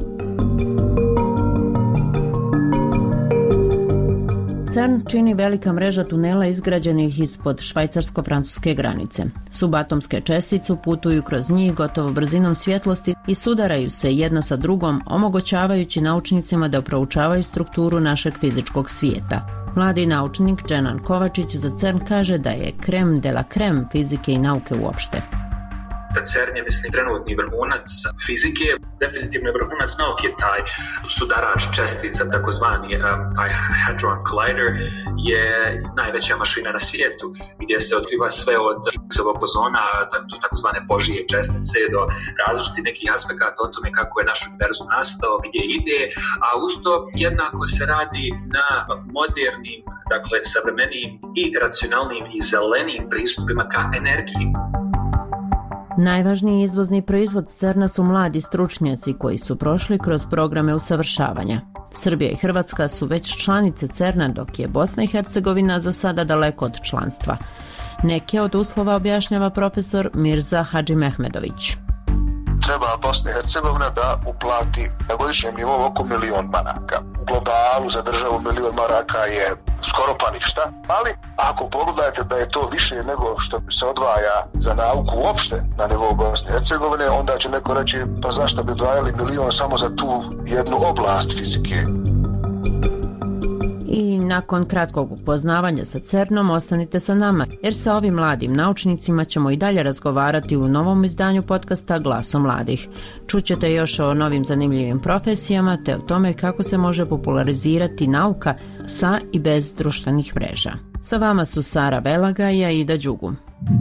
CERN čini velika mreža tunela izgrađenih ispod švajcarsko-francuske granice. Subatomske čestice putuju kroz njih gotovo brzinom svjetlosti i sudaraju se jedna sa drugom, omogućavajući naučnicima da proučavaju strukturu našeg fizičkog svijeta. Mladi naučnik Dženan Kovačić za CERN kaže da je krem de la krem fizike i nauke uopšte. CERN je, mislim, trenutni vrhunac fizike, definitivno je vrhunac nauke, taj sudarač čestica, takozvani Hadron Collider, je najveća mašina na svijetu, gdje se otkriva sve od Higgsovog bozona, takozvane Božje čestice, do različitih nekih aspekata o tome kako je naš univerzum nastao, gdje ide, a uz to jednako se radi na modernim, dakle, savremenim i racionalnim i zelenim pristupima ka energiji. Najvažniji izvozni proizvod CERN-a su mladi stručnjaci koji su prošli kroz programe usavršavanja. Srbija i Hrvatska su već članice CERN-a, dok je Bosna i Hercegovina za sada daleko od članstva. Neke od uslova objašnjava profesor Mirza Hadžimehmedović. Treba Bosna i Hercegovina da uplati na godišnjem nivou oko 1.000.000 maraka. globalu za državu milion maraka je skoro pa ništa, ali ako pogledajte da je to više nego što se odvaja za nauku uopšte na nivou Bosne i Hercegovine, onda će neko reći pa zašto bi odvajali milion samo za tu jednu oblast fizike. I nakon kratkog upoznavanja sa CERN-om ostanite sa nama, jer sa ovim mladim naučnicima ćemo i dalje razgovarati u novom izdanju podcasta Glasom mladih. Čućete još o novim zanimljivim profesijama te o tome kako se može popularizirati nauka sa i bez društvenih mreža. Sa vama su Sara Velaga i Aida Đugu.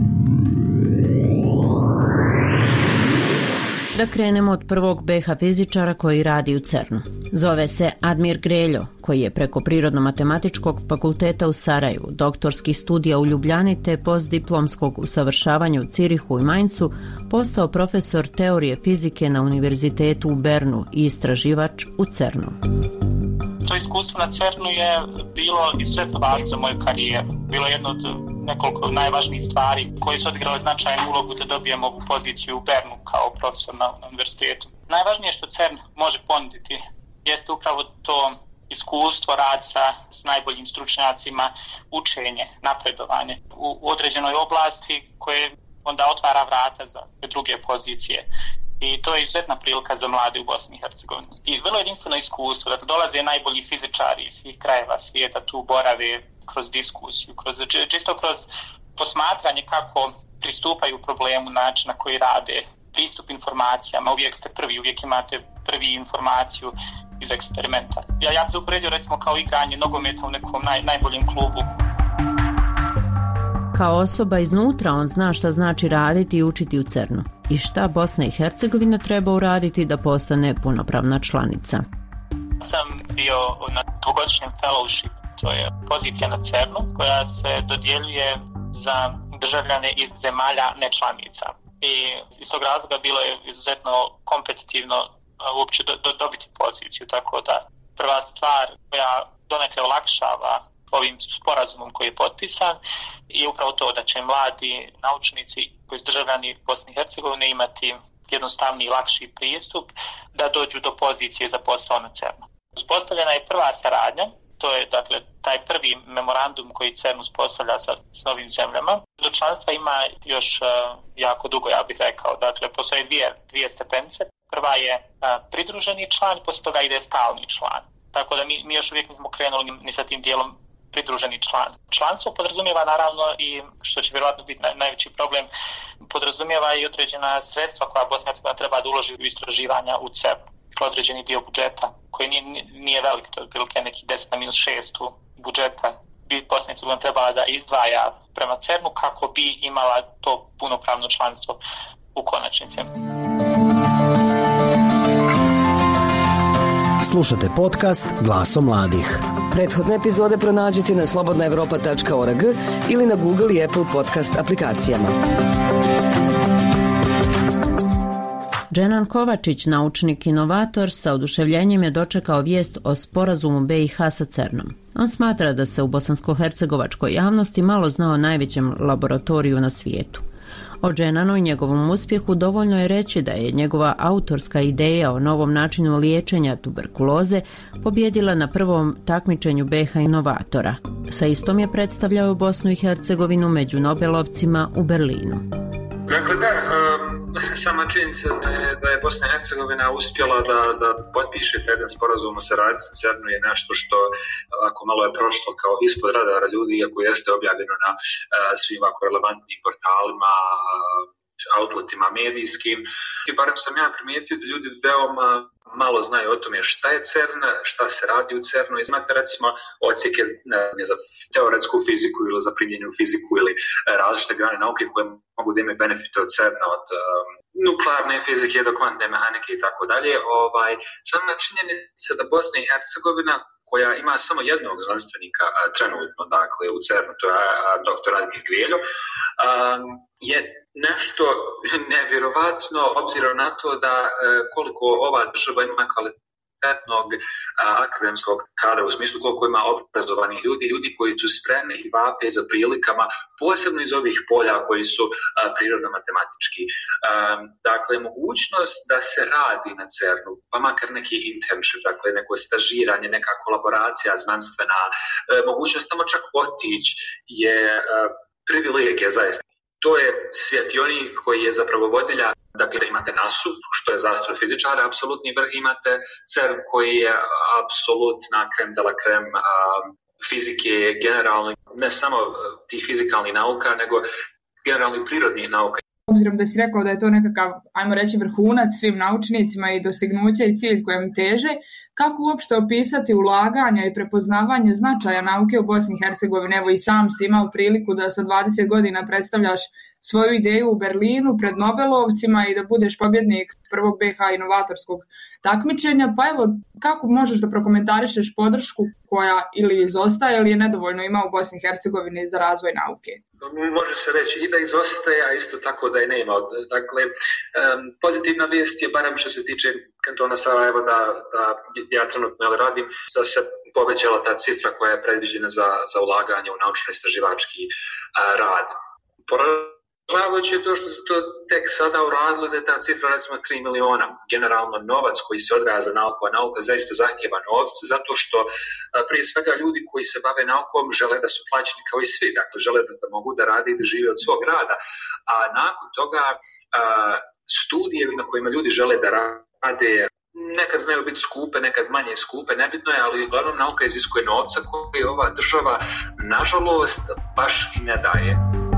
Da krenemo od prvog BH fizičara koji radi u CERN-u. Zove se Admir Greljo, koji je preko Prirodno-matematičkog fakulteta u Sarajevu, doktorskih studija u Ljubljani te postdiplomskog usavršavanja u Cirihu i Maincu postao profesor teorije fizike na Univerzitetu u Bernu i istraživač u CERN-u. To iskustvo na CERN-u je bilo izuzetno važno za moju karijeru. Bilo je jedno od nekoliko najvažnijih stvari koje su odigrale značajnu ulogu da dobijemo ovu poziciju u Bernu kao profesor na univerzitetu. Najvažnije što CERN može ponuditi jeste upravo to iskustvo, rad s najboljim stručnjacima, učenje, napredovanje u određenoj oblasti koje onda otvara vrata za druge pozicije. I to je izuzetna prilika za mlade u Bosni i Hercegovini. I vrlo jedinstveno iskustvo, da dolaze najbolji fizičari iz svih krajeva svijeta, tu borave kroz diskusiju, čisto kroz posmatranje kako pristupaju problemu, način na koji rade, pristup informacijama, uvijek ste prvi, uvijek imate prvi informaciju iz eksperimenta. Ja bih to uporedio recimo kao igranje nogometa u nekom najboljem klubu. Kao osoba iznutra on zna šta znači raditi i učiti u CERN-u i šta Bosna i Hercegovina treba uraditi da postane punopravna članica. Sam bio na dvogodišnjem fellowship, to je pozicija na CERN-u koja se dodjeljuje za državljane iz zemalja nečlanica. I iz tog razloga bilo je izuzetno kompetitivno uopće dobiti poziciju, tako da prva stvar koja donekle olakšava ovim sporazumom koji je potpisan je upravo to da će mladi naučnici koji su državljani Bosne i Hercegovine imati jednostavniji i lakši pristup da dođu do pozicije za posao na CERN-u. Uspostavljena je prva saradnja, to je dakle taj prvi memorandum koji CERN uspostavlja s novim zemljama. Do članstva ima još jako dugo, ja bih rekao. Dakle, postoje dvije stepenice. Prva je pridruženi član, poslije toga ide stalni član. Tako da mi još uvijek nismo krenuli ni sa tim dijelom pridruženi član. Članstvo podrazumijeva naravno i, što će vjerojatno biti najveći problem, podrazumijeva i određena sredstva koja Bosna i Hercegovina treba da uloži u istraživanja u CERN. Određeni dio budžeta, koji nije velik, to je otprilike neki 10 - 6 budžeta, bi Bosna i Hercegovina trebala da izdvaja prema CERN-u kako bi imala to punopravno članstvo u konačnici. Slušate podcast Glasom mladih. Prethodne epizode pronađite na slobodnaevropa.org ili na Google i Apple podcast aplikacijama. Dženan Kovačić, naučnik inovator, sa oduševljenjem je dočekao vijest o sporazumu BiH sa CERN-om. On smatra da se u bosansko-hercegovačkoj javnosti malo zna o najvećem laboratoriju na svijetu. O Dženanu i njegovom uspjehu dovoljno je reći da je njegova autorska ideja o novom načinu liječenja tuberkuloze pobjedila na prvom takmičenju BiH inovatora. Sa istom je predstavljao Bosnu i Hercegovinu među Nobelovcima u Berlinu. Dakle, sama činjenica da je Bosna i Hercegovina uspjela da potpiše jedan sporazum o saradnji sa CERN-u je nešto što ako malo je prošlo kao ispod radara ljudi, iako jeste objavljeno na svim ovako relevantnim portalima, outletima medijskim. I barem sam ja primijetio da ljudi veoma malo znaju o tome šta je CERN, šta se radi u CERN-u. Imate recimo odsjeke za teoretsku fiziku ili za primjenjenu fiziku ili različite grane nauke koje mogu da imaju benefite od CERN-a, od nuklearne fizike do kvantne mehanike i tako dalje. Sama činjenica da Bosna i Hercegovina, koja ima samo jednog znanstvenika trenutno, dakle, u CERN-u, to je dr. Admir Greljo, je nešto nevjerovatno obzirom na to da koliko ova država ima kvalitetnog akademskog kadra, u smislu koliko ima obrazovanih ljudi koji su spremni i vape za prilikama, posebno iz ovih polja koji su prirodno-matematički. Dakle, mogućnost da se radi na CERN-u, pa makar neki internship, dakle neko stažiranje, neka kolaboracija znanstvena, mogućnost tamo čak otići je privilegija zaista. To je svjetionik koji je zapravo vodilja. Dakle, imate NASU, što je za astrofizičare apsolutni vrh, imate CERN koji je apsolutna krem de la krem fizike, generalno, ne samo tih fizikalnih nauka, nego generalno prirodnih nauka. Obzirom da si rekao da je to nekakav, ajmo reći, vrhunac svim naučnicima i dostignuće i cilj kojem teže, kako uopšte opisati ulaganja i prepoznavanje značaja nauke u Bosni i Hercegovini? Evo i sam si imao priliku da sa 20 godina predstavljaš svoju ideju u Berlinu pred Nobelovcima i da budeš pobjednik prvog BiH inovatorskog takmičenja, pa evo, kako možeš da prokomentarišeš podršku koja ili izostaje ili je nedovoljno ima u Bosni i Hercegovini za razvoj nauke? Može se reći i da izostaje, a isto tako da je nema. Dakle, pozitivna vijest je, barem što se tiče kantona Sarajevo, da ja trenutno radim, da se povećala ta cifra koja je predviđena za ulaganje u naučno-istraživački rad. Poražavajuće je to što su to tek sada uradili, da je ta cifra recimo 3 miliona. Generalno novac koji se odvaja za nauku, a nauka zaista zahtjeva novac, zato što prije svega ljudi koji se bave naukom žele da su plaćeni kao i svi, dakle žele da mogu da rade i da žive od svog rada, a nakon toga studije na kojima ljudi žele da rade nekad znaju biti skupe, nekad manje skupe, nebitno je, ali uglavnom nauka iziskuje novca koji ova država nažalost baš i ne daje.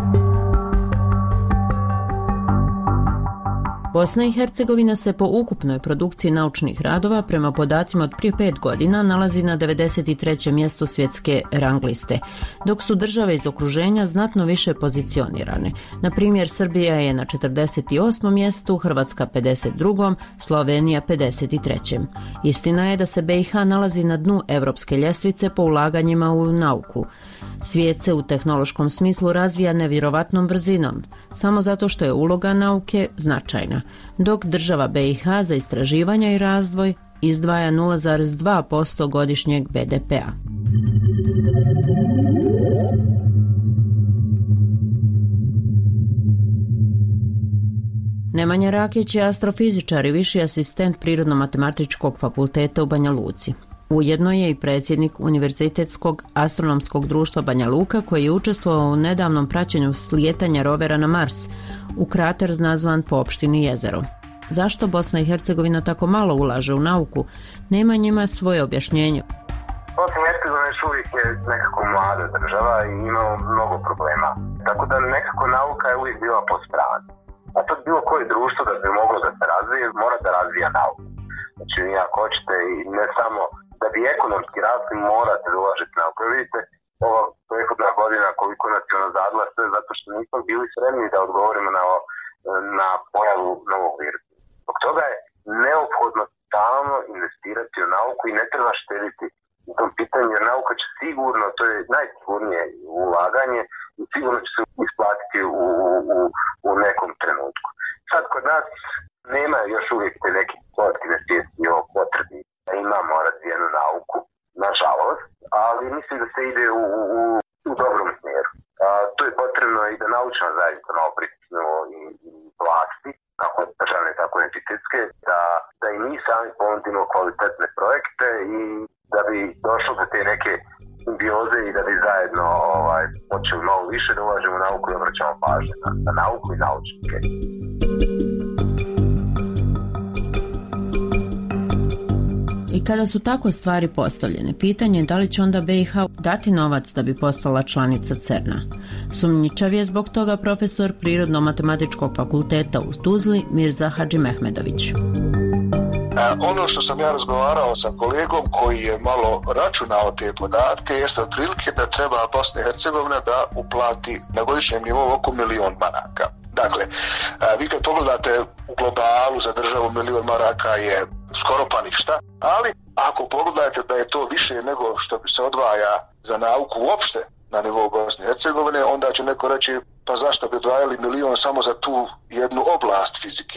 Bosna i Hercegovina se po ukupnoj produkciji naučnih radova prema podacima od prije 5 godina nalazi na 93. mjestu svjetske rang liste, dok su države iz okruženja znatno više pozicionirane. Na primjer, Srbija je na 48. mjestu, Hrvatska 52., Slovenija 53. Istina je da se BiH nalazi na dnu europske ljestvice po ulaganjima u nauku. Svijet se u tehnološkom smislu razvija nevjerovatnom brzinom, samo zato što je uloga nauke značajna, dok država BiH za istraživanja i razvoj izdvaja 0,2% godišnjeg BDP-a. Nemanja Rakić je astrofizičar i viši asistent Prirodno-matematičkog fakulteta u Banja Luci. Ujedno je i predsjednik Univerzitetskog astronomskog društva Banja Luka, koji je učestvovao u nedavnom praćenju slijetanja rovera na Mars u krater nazvan po opštini Jezero. Zašto Bosna i Hercegovina tako malo ulaže u nauku? Nemanja ima svoje objašnjenje. Bosna i Hercegovina još uvijek je nekako mlada država i imamo mnogo problema. Tako da nekako nauka je uvijek bila po strani. A to bilo koje društvo da bi moglo da se razvije, mora da razvija nauku. Znači, ako hoćete i ne samo da bi ekonomski rasli, morate da ulažete nauku. Vidite, ova prethodna godina koliko nas je nazadila, sve zato što nismo bili spremni da odgovorimo na pojavu novog virusa. Zbog toga je neophodno stalno investirati u nauku i ne treba štediti u tom pitanju, jer nauka će sigurno, to je najsigurnije ulaganje i sigurno će se isplatiti u nekom trenutku. Sad kod nas nema još uvijek te neke kolektivne svijesti o potrebi da imamo razvijenu nauku, nažalost, ali mislim da se ide u dobrom smjeru. Tu je potrebno i da naučna zajednica malo pritisnu i vlasti, kako državne, tako i entitetske, da i mi sami ponudimo kvalitetne projekte i da bi došlo do te neke simbioze i da bi zajedno počeli malo više da ulažemo u nauku i obraćamo pažnju na nauku i naučnike. I kada su tako stvari postavljene, pitanje je da li će onda BiH dati novac da bi postala članica CERN-a. Sumnjičav je zbog toga profesor Prirodno-matematičkog fakulteta u Tuzli Mirza Hadžimehmedović. Ono što sam ja razgovarao sa kolegom koji je malo računao te podatke jeste otprilike da treba Bosna i Hercegovina da uplati na godišnjem nivou oko 1 milion maraka. Dakle, vi kad pogledate u globalu za državu 1 milion maraka je skoro pa ništa, ali ako pogledate da je to više nego što bi se odvaja za nauku uopšte na nivou Bosne i Hercegovine, onda će neko reći pa zašto bi odvajali 1 milion samo za tu jednu oblast fizike.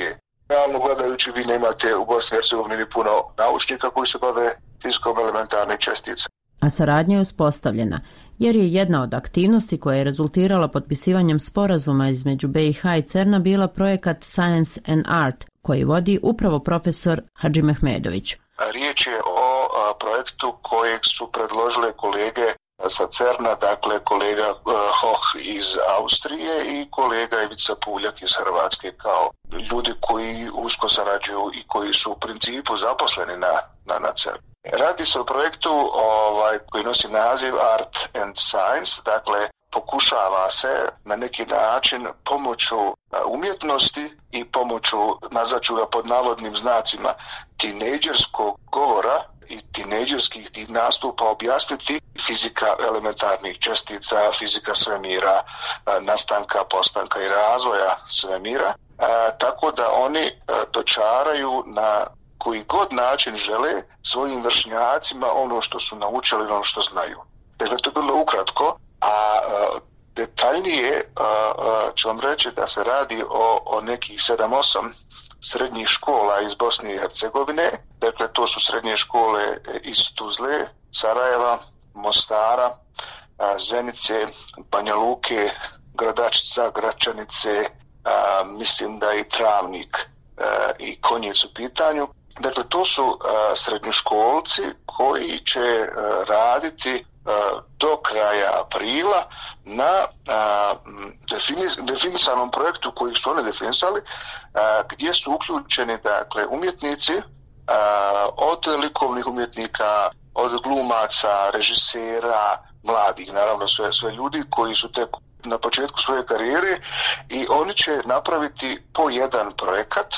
Realno gledajući, vi nemate u Bosni i Hercegovini ni puno naučnika koji se bave fizikom elementarnih čestica. A saradnja je uspostavljena, jer je jedna od aktivnosti koja je rezultirala potpisivanjem sporazuma između BiH i CERN-a bila projekat Science and Art, koji vodi upravo profesor Hadžimehmedović. Riječ je o projektu kojeg su predložile kolege sa CERN-a, dakle kolega Hoh iz Austrije i kolega Ivica Puljak iz Hrvatske, kao ljudi koji usko sarađuju i koji su u principu zaposleni na CERN. Radi se o projektu koji nosi naziv Art and Science, dakle pokušava se na neki način pomoću umjetnosti i pomoću, nazvaću ga pod navodnim znacima, tinejdžerskog govora i tinejdžerskih nastupa objasniti fizika elementarnih čestica, fizika svemira, nastanka, postanka i razvoja svemira, tako da oni dočaraju na koji god način žele svojim vršnjacima ono što su naučili, ono što znaju. Dakle, to je bilo ukratko, a detaljnije ću vam reći da se radi o nekih 7-8 srednjih škola iz Bosne i Hercegovine. Dakle, to su srednje škole iz Tuzle, Sarajeva, Mostara, Zenice, Banja Luke, Gradačca, Gračanice, mislim da i Travnik i Konjec u pitanju. Dakle, to su srednjoškolci koji će raditi do kraja aprila na definisanom projektu koji su oni definisali, gdje su uključeni, dakle, umjetnici, od likovnih umjetnika, od glumaca, režisera, mladih, naravno sve ljudi koji su tek na početku svoje karijere, i oni će napraviti po jedan projekat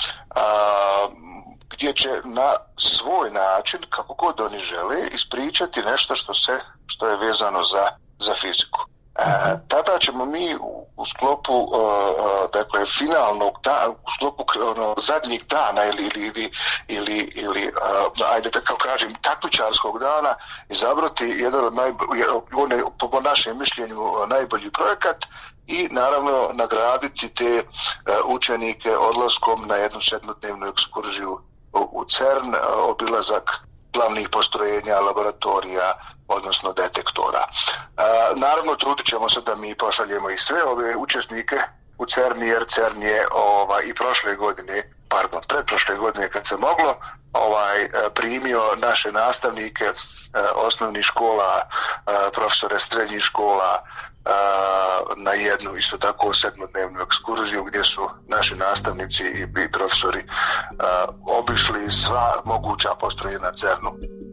gdje će na svoj način, kako god oni žele, ispričati nešto što je vezano za fiziku. Tada ćemo mi u sklopu dakle finalnog dana, u sklopu zadnjeg dana ili ajde da kao kažem takmičarskog dana izabrati jedan od po našem mišljenju najbolji projekat i naravno nagraditi te učenike odlaskom na jednu 7-dnevnu ekskurziju u CERN, obilazak glavnih postrojenja, laboratorija, odnosno detektora. Naravno, trudit ćemo se da mi pošaljemo i sve ove učesnike u CERN, jer CERN je i pretprošle godine kad se moglo, primio naše nastavnike osnovnih škola, profesore srednjih škola na jednu isto tako 7-dnevnu ekskurziju gdje su naši nastavnici i profesori obišli sva moguća postrojenja na CERN-u.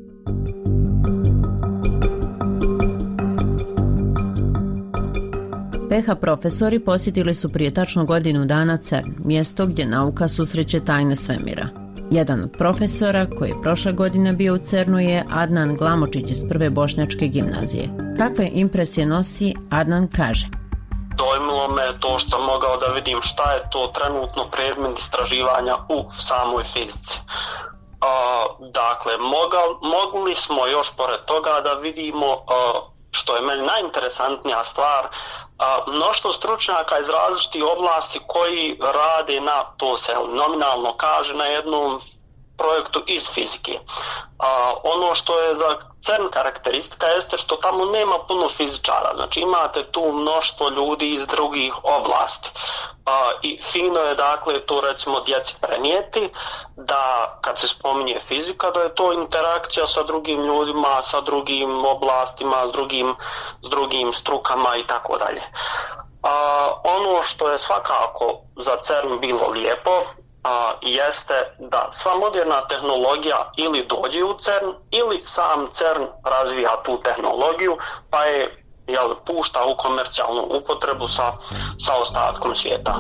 PH profesori posjetili su prije tačno godinu dana CERN, mjesto gdje nauka susreće tajne svemira. Jedan od profesora koji je prošle godine bio u CERN-u je Adnan Glamočić iz Prve bošnjačke gimnazije. Kakve impresije nosi, Adnan kaže: Dojmilo me to što sam mogao da vidim šta je to trenutno predmet istraživanja u samoj fizici. Dakle, mogli smo još pored toga da vidimo, što je meni najinteresantnija stvar, mnoštvo stručnjaka iz različitih oblasti koji rade na, to se nominalno kaže, na jednom projektu iz fizike. Ono što je za CERN karakteristika jeste što tamo nema puno fizičara, znači imate tu mnoštvo ljudi iz drugih oblasti. I fino je dakle to recimo djeci prenijeti da kad se spominje fizika da je to interakcija sa drugim ljudima, sa drugim oblastima, s drugim strukama i tako dalje. Ono što je svakako za CERN bilo lijepo jeste da sva moderna tehnologija ili dođe u CERN ili sam CERN razvija tu tehnologiju pa je pušta u komercijalnu upotrebu sa ostatkom svijeta.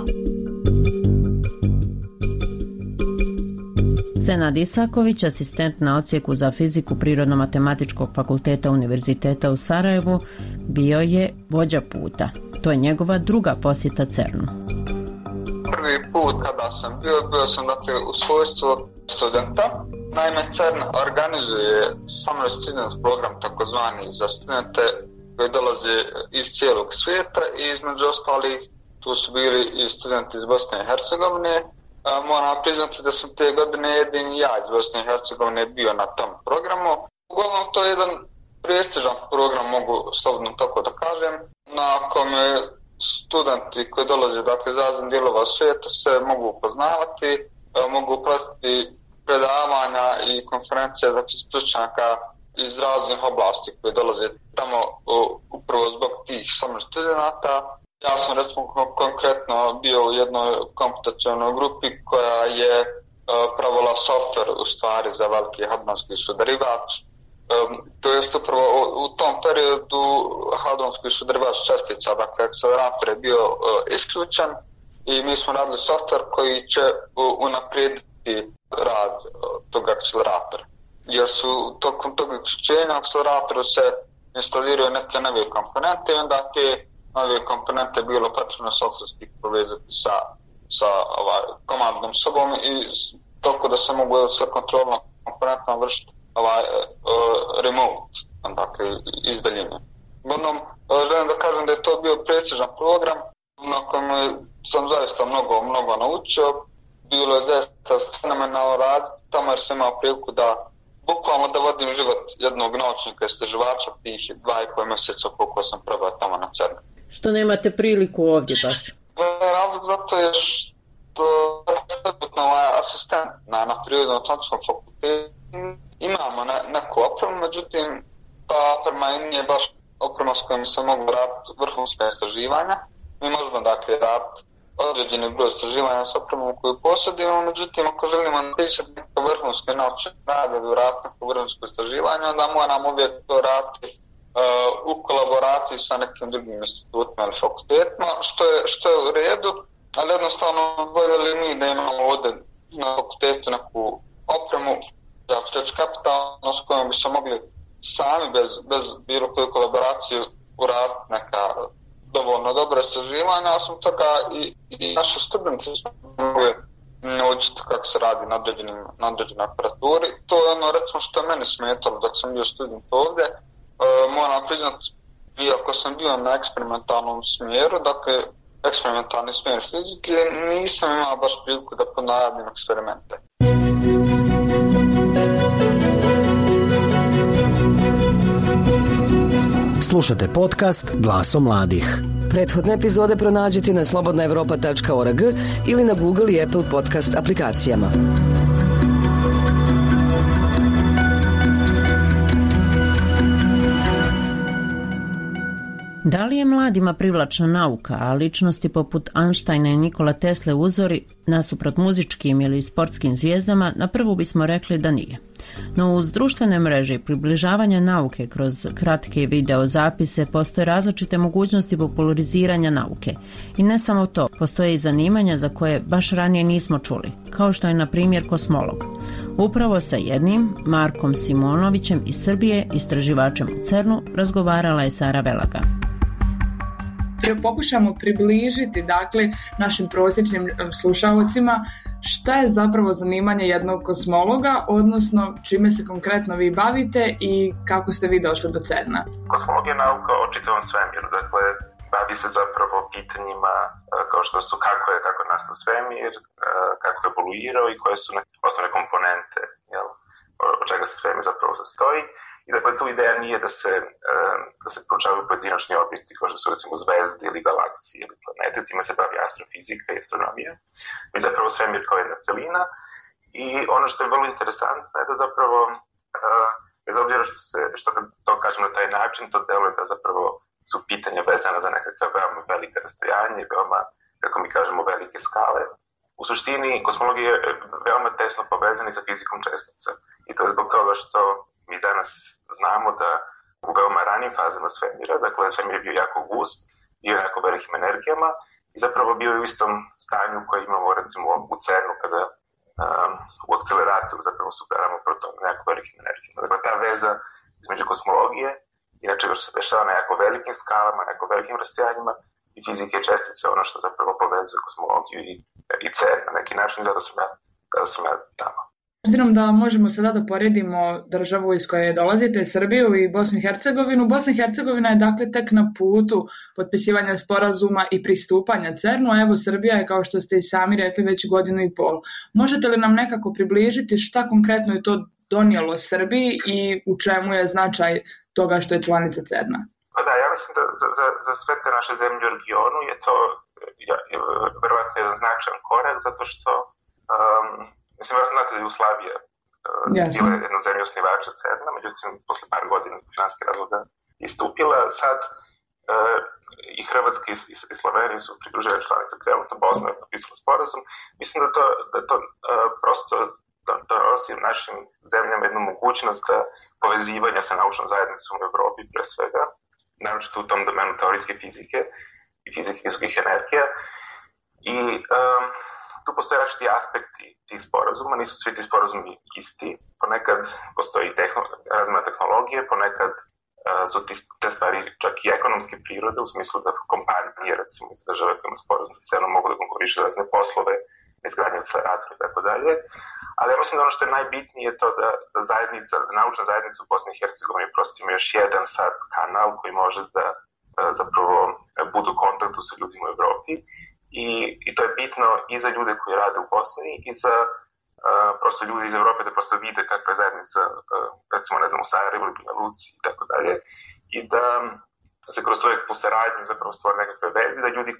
Senad Isaković, asistent na odsjeku za fiziku Prirodno-matematičkog fakulteta Univerziteta u Sarajevu, bio je vođa puta. To je njegova druga posjeta CERN-u. Prvi put kada sam bio sam dakle u svojstvu studenta. Naime, CERN organizuje Summer Student program, takozvani za studente koji dolaze iz cijelog svijeta i između ostalih tu su bili i studenti iz Bosne i Hercegovine Moram priznati da sam te godine jedini ja iz Bosne i Hercegovine bio na tom programu. Uglavnom to je jedan prestižan program, mogu slobodno tako da kažem, na kome studenti koji dolaze iz raznih dijelova svijeta se mogu upoznavati, mogu pratiti predavanja i konferencije stručnjaka iz raznih oblasti koji dolaze tamo upravo zbog tih samih studenata. Ja sam recimo konkretno bio u jednoj komputacionoj grupi koja je pravila softver u stvari za veliki hadronski sudarivač. To jest upravo u tom periodu hadronski sudarivač čestica, dakle akcelerator je bio isključen i mi smo radili softver koji će unaprijediti rad tog akceleratora. Jer su tokom tog isključenja akceleratoru se instaliraju neke nove komponente i onda te nove komponente bilo potrebno softverski povezati sa komandnom sobom i toliko da se mogu sve kontrolno komponentno vršiti remote, dakle iz daljine. Uglavnom, želim da kažem da je to bio prestižan program na kojem sam zaista mnogo naučio. Bilo je zaista fenomenalno raditi tamo jer sam imao priliku da bukvalno da vodim život jednog naučnika istraživača tih 2,5 mjeseca koliko sam probao tamo na CERN. Što nemate priliku ovdje baš? Razlog zato je što asistent na Prirodno-atlantskog fakultetu imamo neku opremu, međutim ta oprema nije baš oprema s kojom se mogu raditi vrhunska istraživanja. Mi možemo dakle raditi određeni broj istraživanja s opremom koju posjedimo, međutim ako želimo napisati neko vrhunske naučne rade ili raditi neko vrhunsko istraživanje, onda moramo uvijek to raditi u kolaboraciji sa nekim drugim institutima ili fakultetima, što je u redu, ali jednostavno voljeli mi da imamo ovdje na fakultetu neku opremu, ja ću reći kapitalno, s kojom bi se mogli sami bez bilo koju kolaboraciju uraditi neka dovoljno dobra istraživanja, osim toga i naši studenti su mogli naučiti kako se radi na određenoj aparaturi. To je ono recimo što je meni smetalo dok sam bio student ovdje. Moram priznati, iako sam bio na eksperimentalnom smjeru, dakle eksperimentalni smjer fizike, nisam imao baš priliku da ponavljam eksperimente. Slušate podcast Glasom mladih. Prethodne epizode pronađite na slobodnaevropa.org ili na Google i Apple podcast aplikacijama. Da li je mladima privlačna nauka, a ličnosti poput Einsteina i Nikola Tesle uzori, nasuprot muzičkim ili sportskim zvijezdama, na prvu bismo rekli da nije. No uz društvene mreže i približavanje nauke kroz kratke video zapise postoje različite mogućnosti populariziranja nauke. I ne samo to, postoje i zanimanja za koje baš ranije nismo čuli, kao što je na primjer kosmolog. Upravo sa jednim, Markom Simonovićem iz Srbije, istraživačem u CERN-u, razgovarala je Sara Velaga. Pokušamo približiti našim prosječnim slušalcima šta je zapravo zanimanje jednog kosmologa, odnosno čime se konkretno vi bavite i kako ste vi došli do CERN-a. Kosmologija je nauka o čitavom svemiru, dakle bavi se zapravo pitanjima kao što su kako je nastao svemir, kako je evoluirao i koje su osnovne komponente, od čega se svemir zapravo sastoji. I dakle tu ideja nije da se proučavaju pojedinačni objekti kao što su recimo zvezde ili galaksije ili planete, time se bavi astrofizika i astronomija. Mi zapravo svemir kao jedna celina i ono što je vrlo interesantno je da zapravo bez obzira što to kažem na taj način, to deluje da zapravo su pitanja vezana za nekakve veoma velike rastojanje, veoma, kako mi kažemo, velike skale. U suštini, kosmologija je veoma tesno povezana sa fizikom čestica. I to je zbog toga što mi danas znamo da u veoma ranim fazama svemira, dakle svemir je bio jako gust, bio jako velikim energijama i zapravo bio u istom stanju koje imamo recimo u CERN-u kada u akceleratoru zapravo sudaramo protone na jako velikim energijama. Dakle, ta veza između kosmologije i nečega što se dešava na jako velikim skalama, na jako velikim rastojanjima i fizike čestice, ono što zapravo povezuje kosmologiju i CERN na neki način, zato sam ja tamo. Obzirom da možemo sada da poredimo državu iz koje dolazite, Srbiju i Bosnu i Hercegovinu, Bosna i Hercegovina je dakle tek na putu potpisivanja sporazuma i pristupanja CERN-u, a evo Srbija je, kao što ste i sami rekli, već 1.5 godina. Možete li nam nekako približiti šta konkretno je to donijelo Srbiji i u čemu je značaj toga što je članica CERN-a? Pa da, ja mislim da za sve te naše zemlje u regionu je to verovatno jedan značajan korak, zato što mislim, vjerojatno znate da je Jugoslavija bila jedna zemlja osnivača CERN-a, međutim, posle par godina zbog finanskih razloga istupila. Sad i Hrvatska i Slovenija su pridružene članice, trenutno Bosna je potpisala sporazum. Mislim da to prosto donosi našim zemljama jednu mogućnost da povezivanja sa naučnom zajednicom u Evropi, pre svega, naročito u tom domenu teorijske fizike i fizike visokih energija. I tu postoje različiti aspekti tih sporazuma, nisu svi ti sporazumi isti. Ponekad postoji razmjena tehnologije, ponekad su te stvari čak i ekonomske prirode, u smislu da kompanije, recimo iz države koje ima sporazum sa CERN-om, mogu da konkurišu razne poslove, izgradnje akceleratora i tako dalje. Ali ja mislim da ono što je najbitnije je to da naučna zajednica u Bosni i Hercegovini prosto ima još jedan sad kanal koji može da zapravo budu u kontaktu sa ljudima u Evropi. I to je bitno i za ljude koji rade u Bosni i za prosto ljudi iz Evrope da prosto vide kakva je zajednica, recimo, ne znam, u Sarajevu ili na Luci i tako dalje. I da se kroz tu nekakvu saradnju zapravo stvore nekakve veze, da ljudi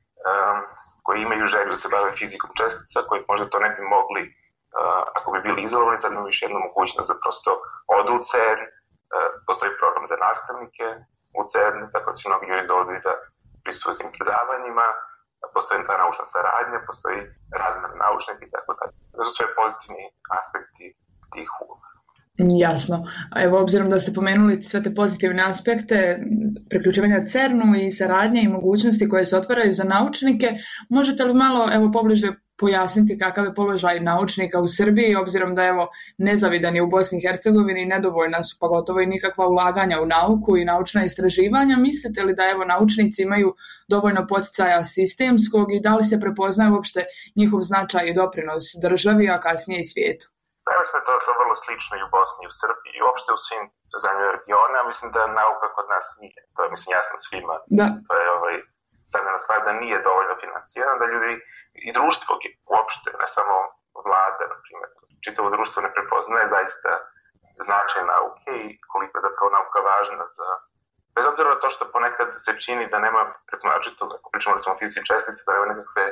koji imaju želju da se bave fizikom čestica, koji možda to ne bi mogli, ako bi bili izolovani, sad imaju još jednu mogućnost da prosto odu u CERN, postoji program za nastavnike u CERN, tako da će mnogi ljudi dođu da prisutuju tim predavanjima, postoji ta naučna saradnja, postoji razmjena naučnika i tako dalje. To su sve pozitivni aspekti tih uloga. Jasno. A evo, obzirom da ste pomenuli sve te pozitivne aspekte priključivanja CERN-u i saradnje i mogućnosti koje se otvaraju za naučnike, možete li malo pobliže pojasniti kakav je položaj naučnika u Srbiji, obzirom da nezavidan je u Bosni i Hercegovini, nedovoljna su pa gotovo i nikakva ulaganja u nauku i naučna istraživanja. Mislite li da naučnici imaju dovoljno poticaja sistemskog i da li se prepoznaje uopšte njihov značaj i doprinos državi, a kasnije i svijetu? Ja mislim da je to vrlo slično i u Bosni i u Srbiji i uopšte u svim zemljama regiona. Mislim da nauka kod nas nije. To je jasno svima. Da. To je zadnja stvar da nije dovoljno finansirano, da ljudi i društvo uopšte, ne samo vlada, na primjer, čitavo društvo ne prepoznaje zaista značaj nauke i koliko je zapravo nauka važna za... Bez obzira na to što ponekad se čini da nema, recimo, ako pričamo o fizici čestice, da nema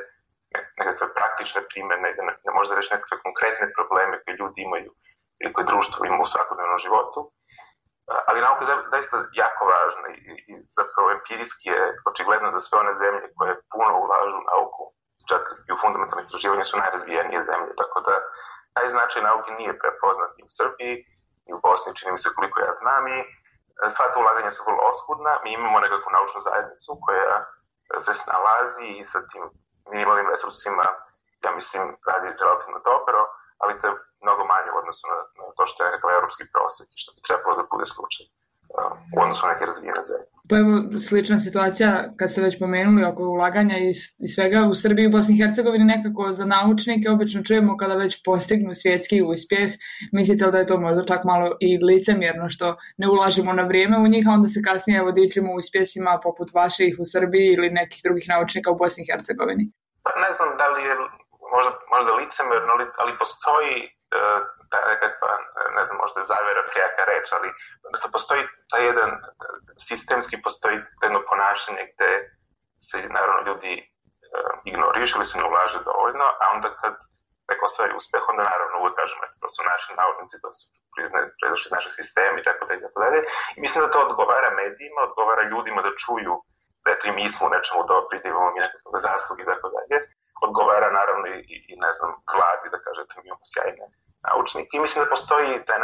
nekakve praktične primjene, da ne može reći nekakve konkretne probleme koje ljudi imaju ili koje društvo ima u svakodnevnom životu. Ali nauka je zaista jako važna i zapravo empirijski je očigledno da sve one zemlje koje puno ulažu u nauku, čak i u fundamentalne istraživanje, su najrazvijenije zemlje, tako da taj značaj nauke nije prepoznat i u Srbiji i u Bosni, čini mi se koliko ja znam, i sva ta ulaganja su vrlo oskudna. Mi imamo nekakvu naučnu zajednicu koja se snalazi i sa tim minimalnim resursima, ja mislim, radi relativno dobro, ali to je mnogo manje u odnosu na to što je nekakav evropski prosek i što bi trebalo da bude slučaj u odnosu na neke razvijene zemlje. Pa evo, slična situacija, kad ste već pomenuli oko ulaganja i svega u Srbiji i Bosni i Hercegovini, nekako za naučnike obično čujemo kada već postignu svjetski uspjeh. Mislite li da je to možda čak malo i licemjerno što ne ulažemo na vrijeme u njih, a onda se kasnije dičimo uspjesima poput vaših u Srbiji ili nekih drugih naučnika u Bosni i Hercegovini? Pa ne znam da li je možda licemjerno, ali postoji ta nekakva, ne znam, možda je zavjera prijaka reč, ali postoji taj jedan sistemski, postoji jedno ponašanje gde se naravno ljudi ignorišu ili se ne ulaže dovoljno, a onda kad neko ostvari uspeh, onda naravno uvijek kažemo, eto, to su naši naučnici, to su predošli iz našeg sistema i tako dalje. I mislim da to odgovara medijima, odgovara ljudima da čuju da eto i mi smo u nečemu dobri, da imamo mi nekakve zasluge i tako dalje. Odgovara naravno i ne znam, vladi da kaže da mi imamo sjajne naučnike. I mislim da postoji taj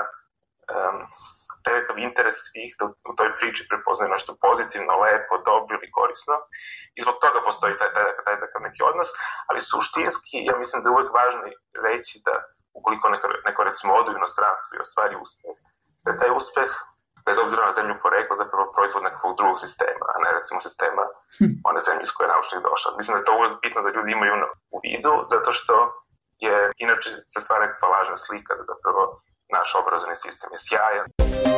nekakav interes svih da u toj priči prepoznaju nešto pozitivno, lepo, dobro ili korisno. I zbog toga postoji taj takav neki odnos. Ali suštinski, ja mislim da je uvijek važno reći da ukoliko neko recimo ode u inostranstvo i ostvari uspeh, da je taj uspeh, bez obzira na zemlju porekla, zapravo proizvod nekakvog drugog sistema, a ne recimo sistema one zemlje s koje je naučnik došao. Mislim da je to uvijek bitno da ljudi imaju u vidu, zato što je inače se stvara nekakva lažna slika da zapravo naš obrazovni sistem je sjajan.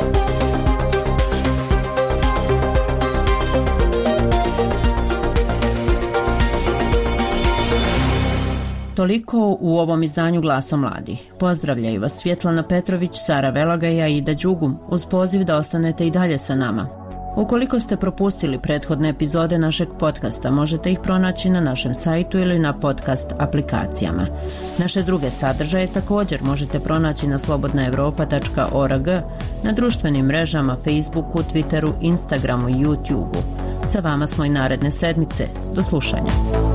Toliko u ovom izdanju Glasa mladih. Pozdravljaju vas Svjetlana Petrović, Sara Velagaja i Ida Đugum uz poziv da ostanete i dalje sa nama. Ukoliko ste propustili prethodne epizode našeg podcasta, možete ih pronaći na našem sajtu ili na podcast aplikacijama. Naše druge sadržaje također možete pronaći na slobodnaevropa.org, na društvenim mrežama Facebooku, Twitteru, Instagramu i YouTubeu. Sa vama smo i naredne sedmice. Do slušanja.